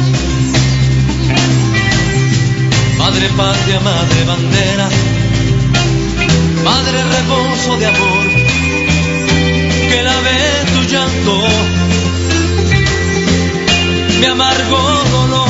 Madre patria, madre bandera, madre reposo de amor, que lave tu llanto, mi amargo dolor.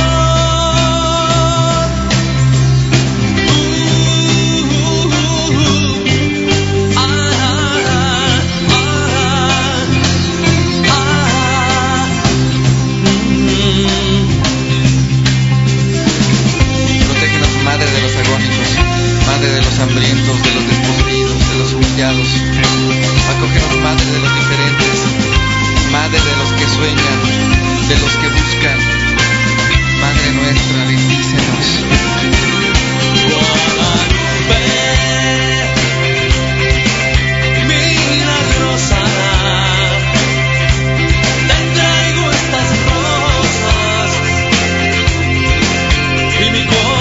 Madre de los hambrientos, de los desposeídos, de los humillados. Acógenos, madre de los diferentes, madre de los que sueñan, de los que buscan. Madre nuestra, bendícenos. Guadalupe, milagrosa, te traigo estas rosas y mi corazón.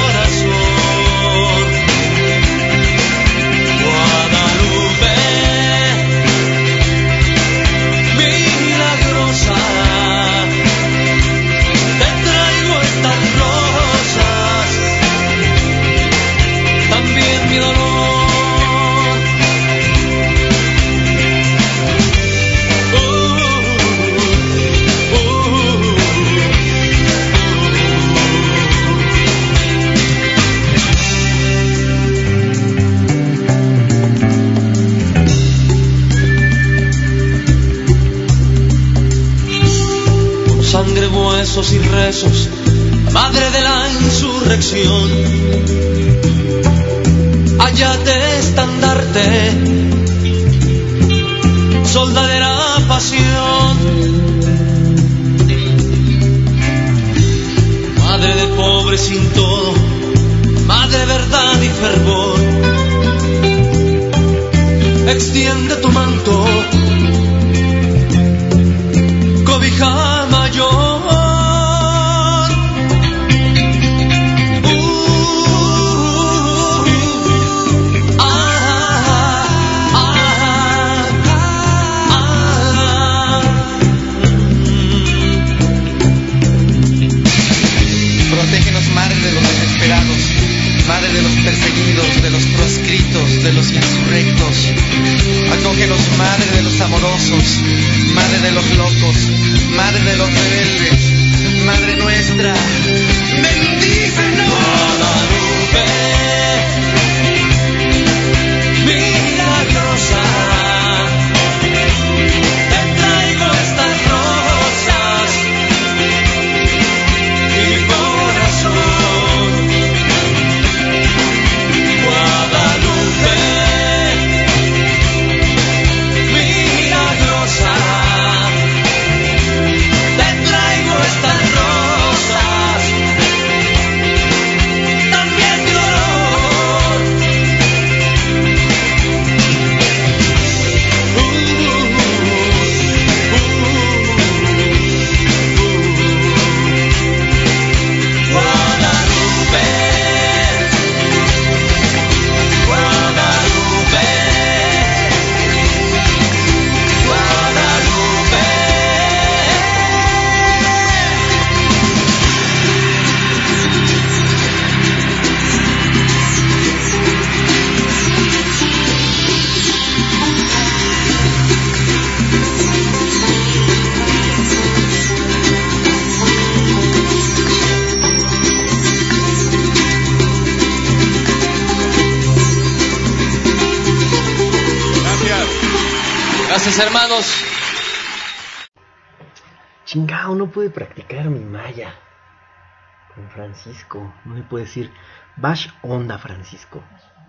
Sangre, huesos y rezos, madre de la insurrección, allá estandarte, soldadera pasión, madre del pobre sin todo, madre verdad y fervor, extiende tu manto, cobija mayor. Madre de los perseguidos, de los proscritos, de los insurrectos. Acógenos, madre de los amorosos, madre de los locos, madre de los rebeldes, madre nuestra, bendícenos. Guadalupe, milagrosa, te traigo estas rosas y mi corazón. Gracias, hermanos. Chingao, no puede practicar mi maya con Francisco. No le puede decir Bash onda Francisco.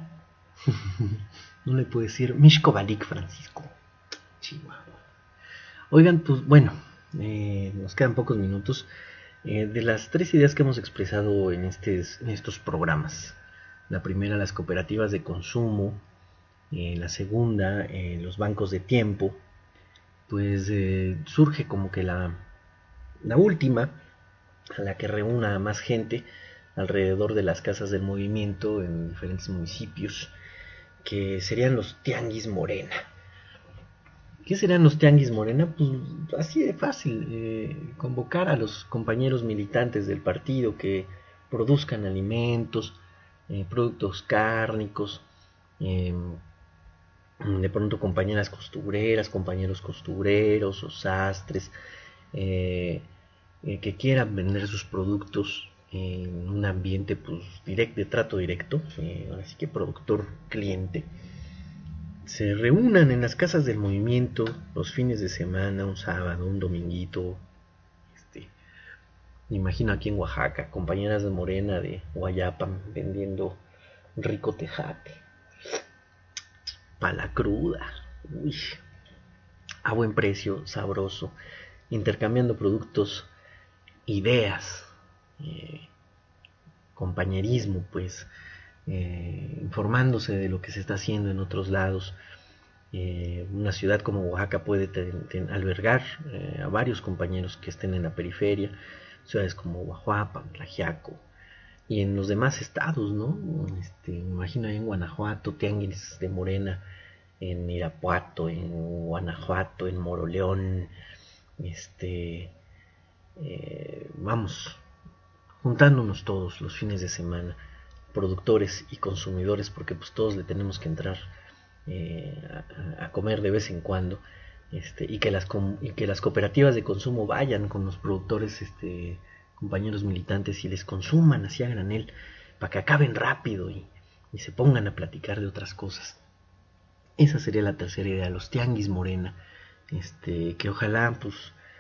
No le puede decir Mishkovalik Francisco. Chihuahua. Oigan, pues bueno, eh, nos quedan pocos minutos. Eh, de las tres ideas que hemos expresado en, estes, en estos programas. La primera, las cooperativas de consumo. Eh, la segunda, eh, los bancos de tiempo. Pues eh, surge como que la, la última, a la que reúna a más gente alrededor de las casas del movimiento en diferentes municipios, que serían los Tianguis Morena. ¿Qué serán los Tianguis Morena? Pues así de fácil, eh, convocar a los compañeros militantes del partido que produzcan alimentos, eh, productos cárnicos, eh, de pronto compañeras costureras, compañeros costureros o sastres, eh, eh, que quieran vender sus productos en un ambiente pues direct, de trato directo, eh, así que productor-cliente, se reúnan en las casas del movimiento los fines de semana, un sábado, un dominguito. Este, me imagino aquí en Oaxaca, compañeras de Morena de Guayapan vendiendo rico tejate, pala cruda, uy, a buen precio, sabroso, intercambiando productos, ideas, eh, compañerismo, pues, eh, informándose de lo que se está haciendo en otros lados. Eh, una ciudad como Oaxaca puede ten, ten, albergar eh, a varios compañeros que estén en la periferia, ciudades como Guajuapan, Tlaxiaco, y en los demás estados, ¿no? Este, me imagino ahí en Guanajuato, tianguis de Morena, en Irapuato, en Guanajuato, en Moroleón, este, eh, vamos, juntándonos todos los fines de semana, productores y consumidores, porque pues todos le tenemos que entrar eh, a, a comer de vez en cuando, este, y que las y que las cooperativas de consumo vayan con los productores, este, compañeros militantes, y les consuman así a granel, para que acaben rápido y, y se pongan a platicar de otras cosas. Esa sería la tercera idea, los Tianguis Morena, este, que ojalá pues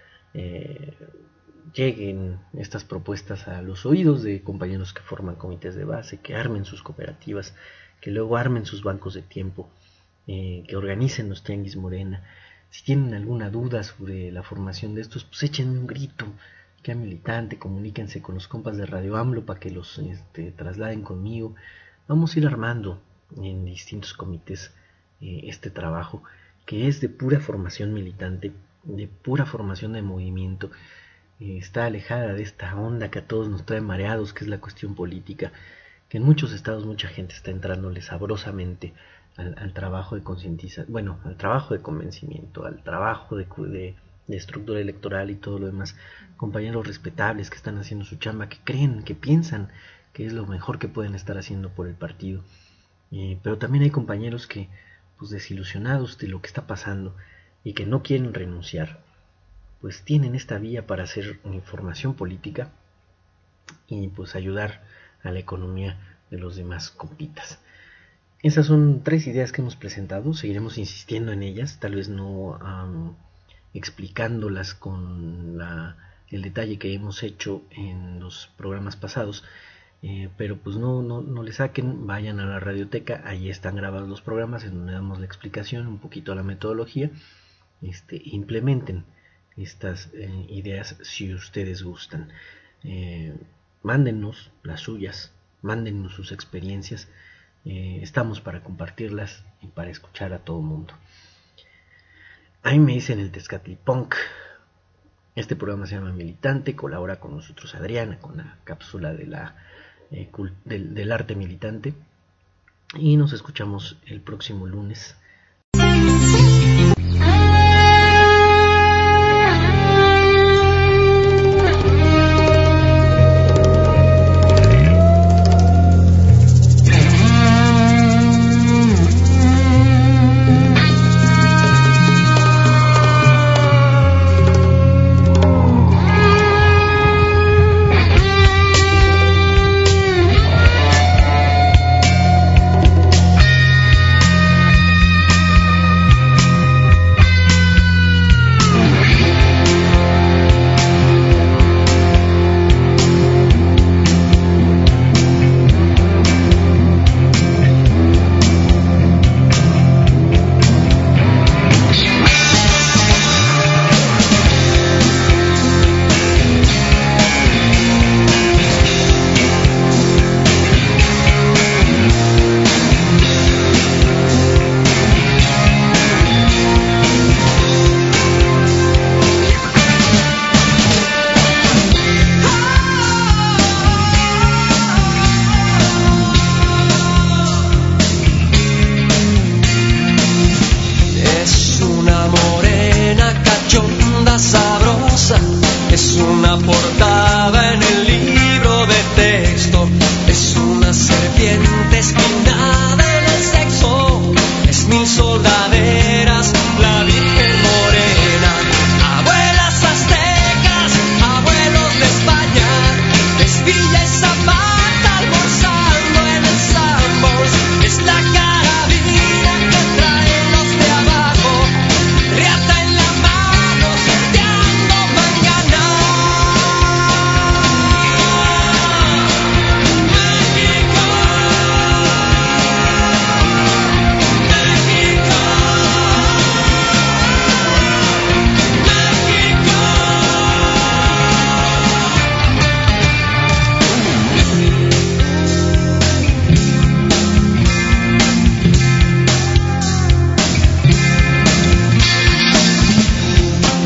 eh, lleguen estas propuestas a los oídos de compañeros que forman comités de base, que armen sus cooperativas, que luego armen sus bancos de tiempo, eh, que organicen los Tianguis Morena. Si tienen alguna duda sobre la formación de estos, pues échenme un grito, que militante, comuníquense con los compas de Radio AMLO para que los este, trasladen conmigo. Vamos a ir armando en distintos comités eh, este trabajo, que es de pura formación militante, de pura formación de movimiento. Eh, está alejada de esta onda que a todos nos trae mareados, que es la cuestión política, que en muchos estados mucha gente está entrándole sabrosamente al, al trabajo de concientización, bueno, al trabajo de convencimiento, al trabajo de, de, de estructura electoral y todo lo demás. Compañeros respetables que están haciendo su chamba, que creen, que piensan que es lo mejor que pueden estar haciendo por el partido. Eh, pero también hay compañeros que, pues desilusionados de lo que está pasando y que no quieren renunciar, pues tienen esta vía para hacer información política y pues ayudar a la economía de los demás compitas. Esas son tres ideas que hemos presentado, seguiremos insistiendo en ellas, tal vez no um, explicándolas con la, el detalle que hemos hecho en los programas pasados, eh, pero pues no, no, no le saquen, vayan a la radioteca, ahí están grabados los programas en donde damos la explicación, un poquito la metodología, este, implementen estas eh, ideas si ustedes gustan. Eh, mándennos las suyas, mándennos sus experiencias, eh, estamos para compartirlas y para escuchar a todo mundo. Ahí me dicen el Tezcatlipunk. Este programa se llama Militante, colabora con nosotros Adriana con la cápsula de la, eh, cult- del, del arte militante, y nos escuchamos el próximo lunes.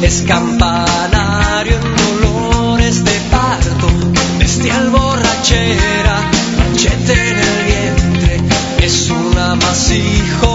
es campanario en dolores de parto, bestial borrachera, machete en el vientre, es un amasijo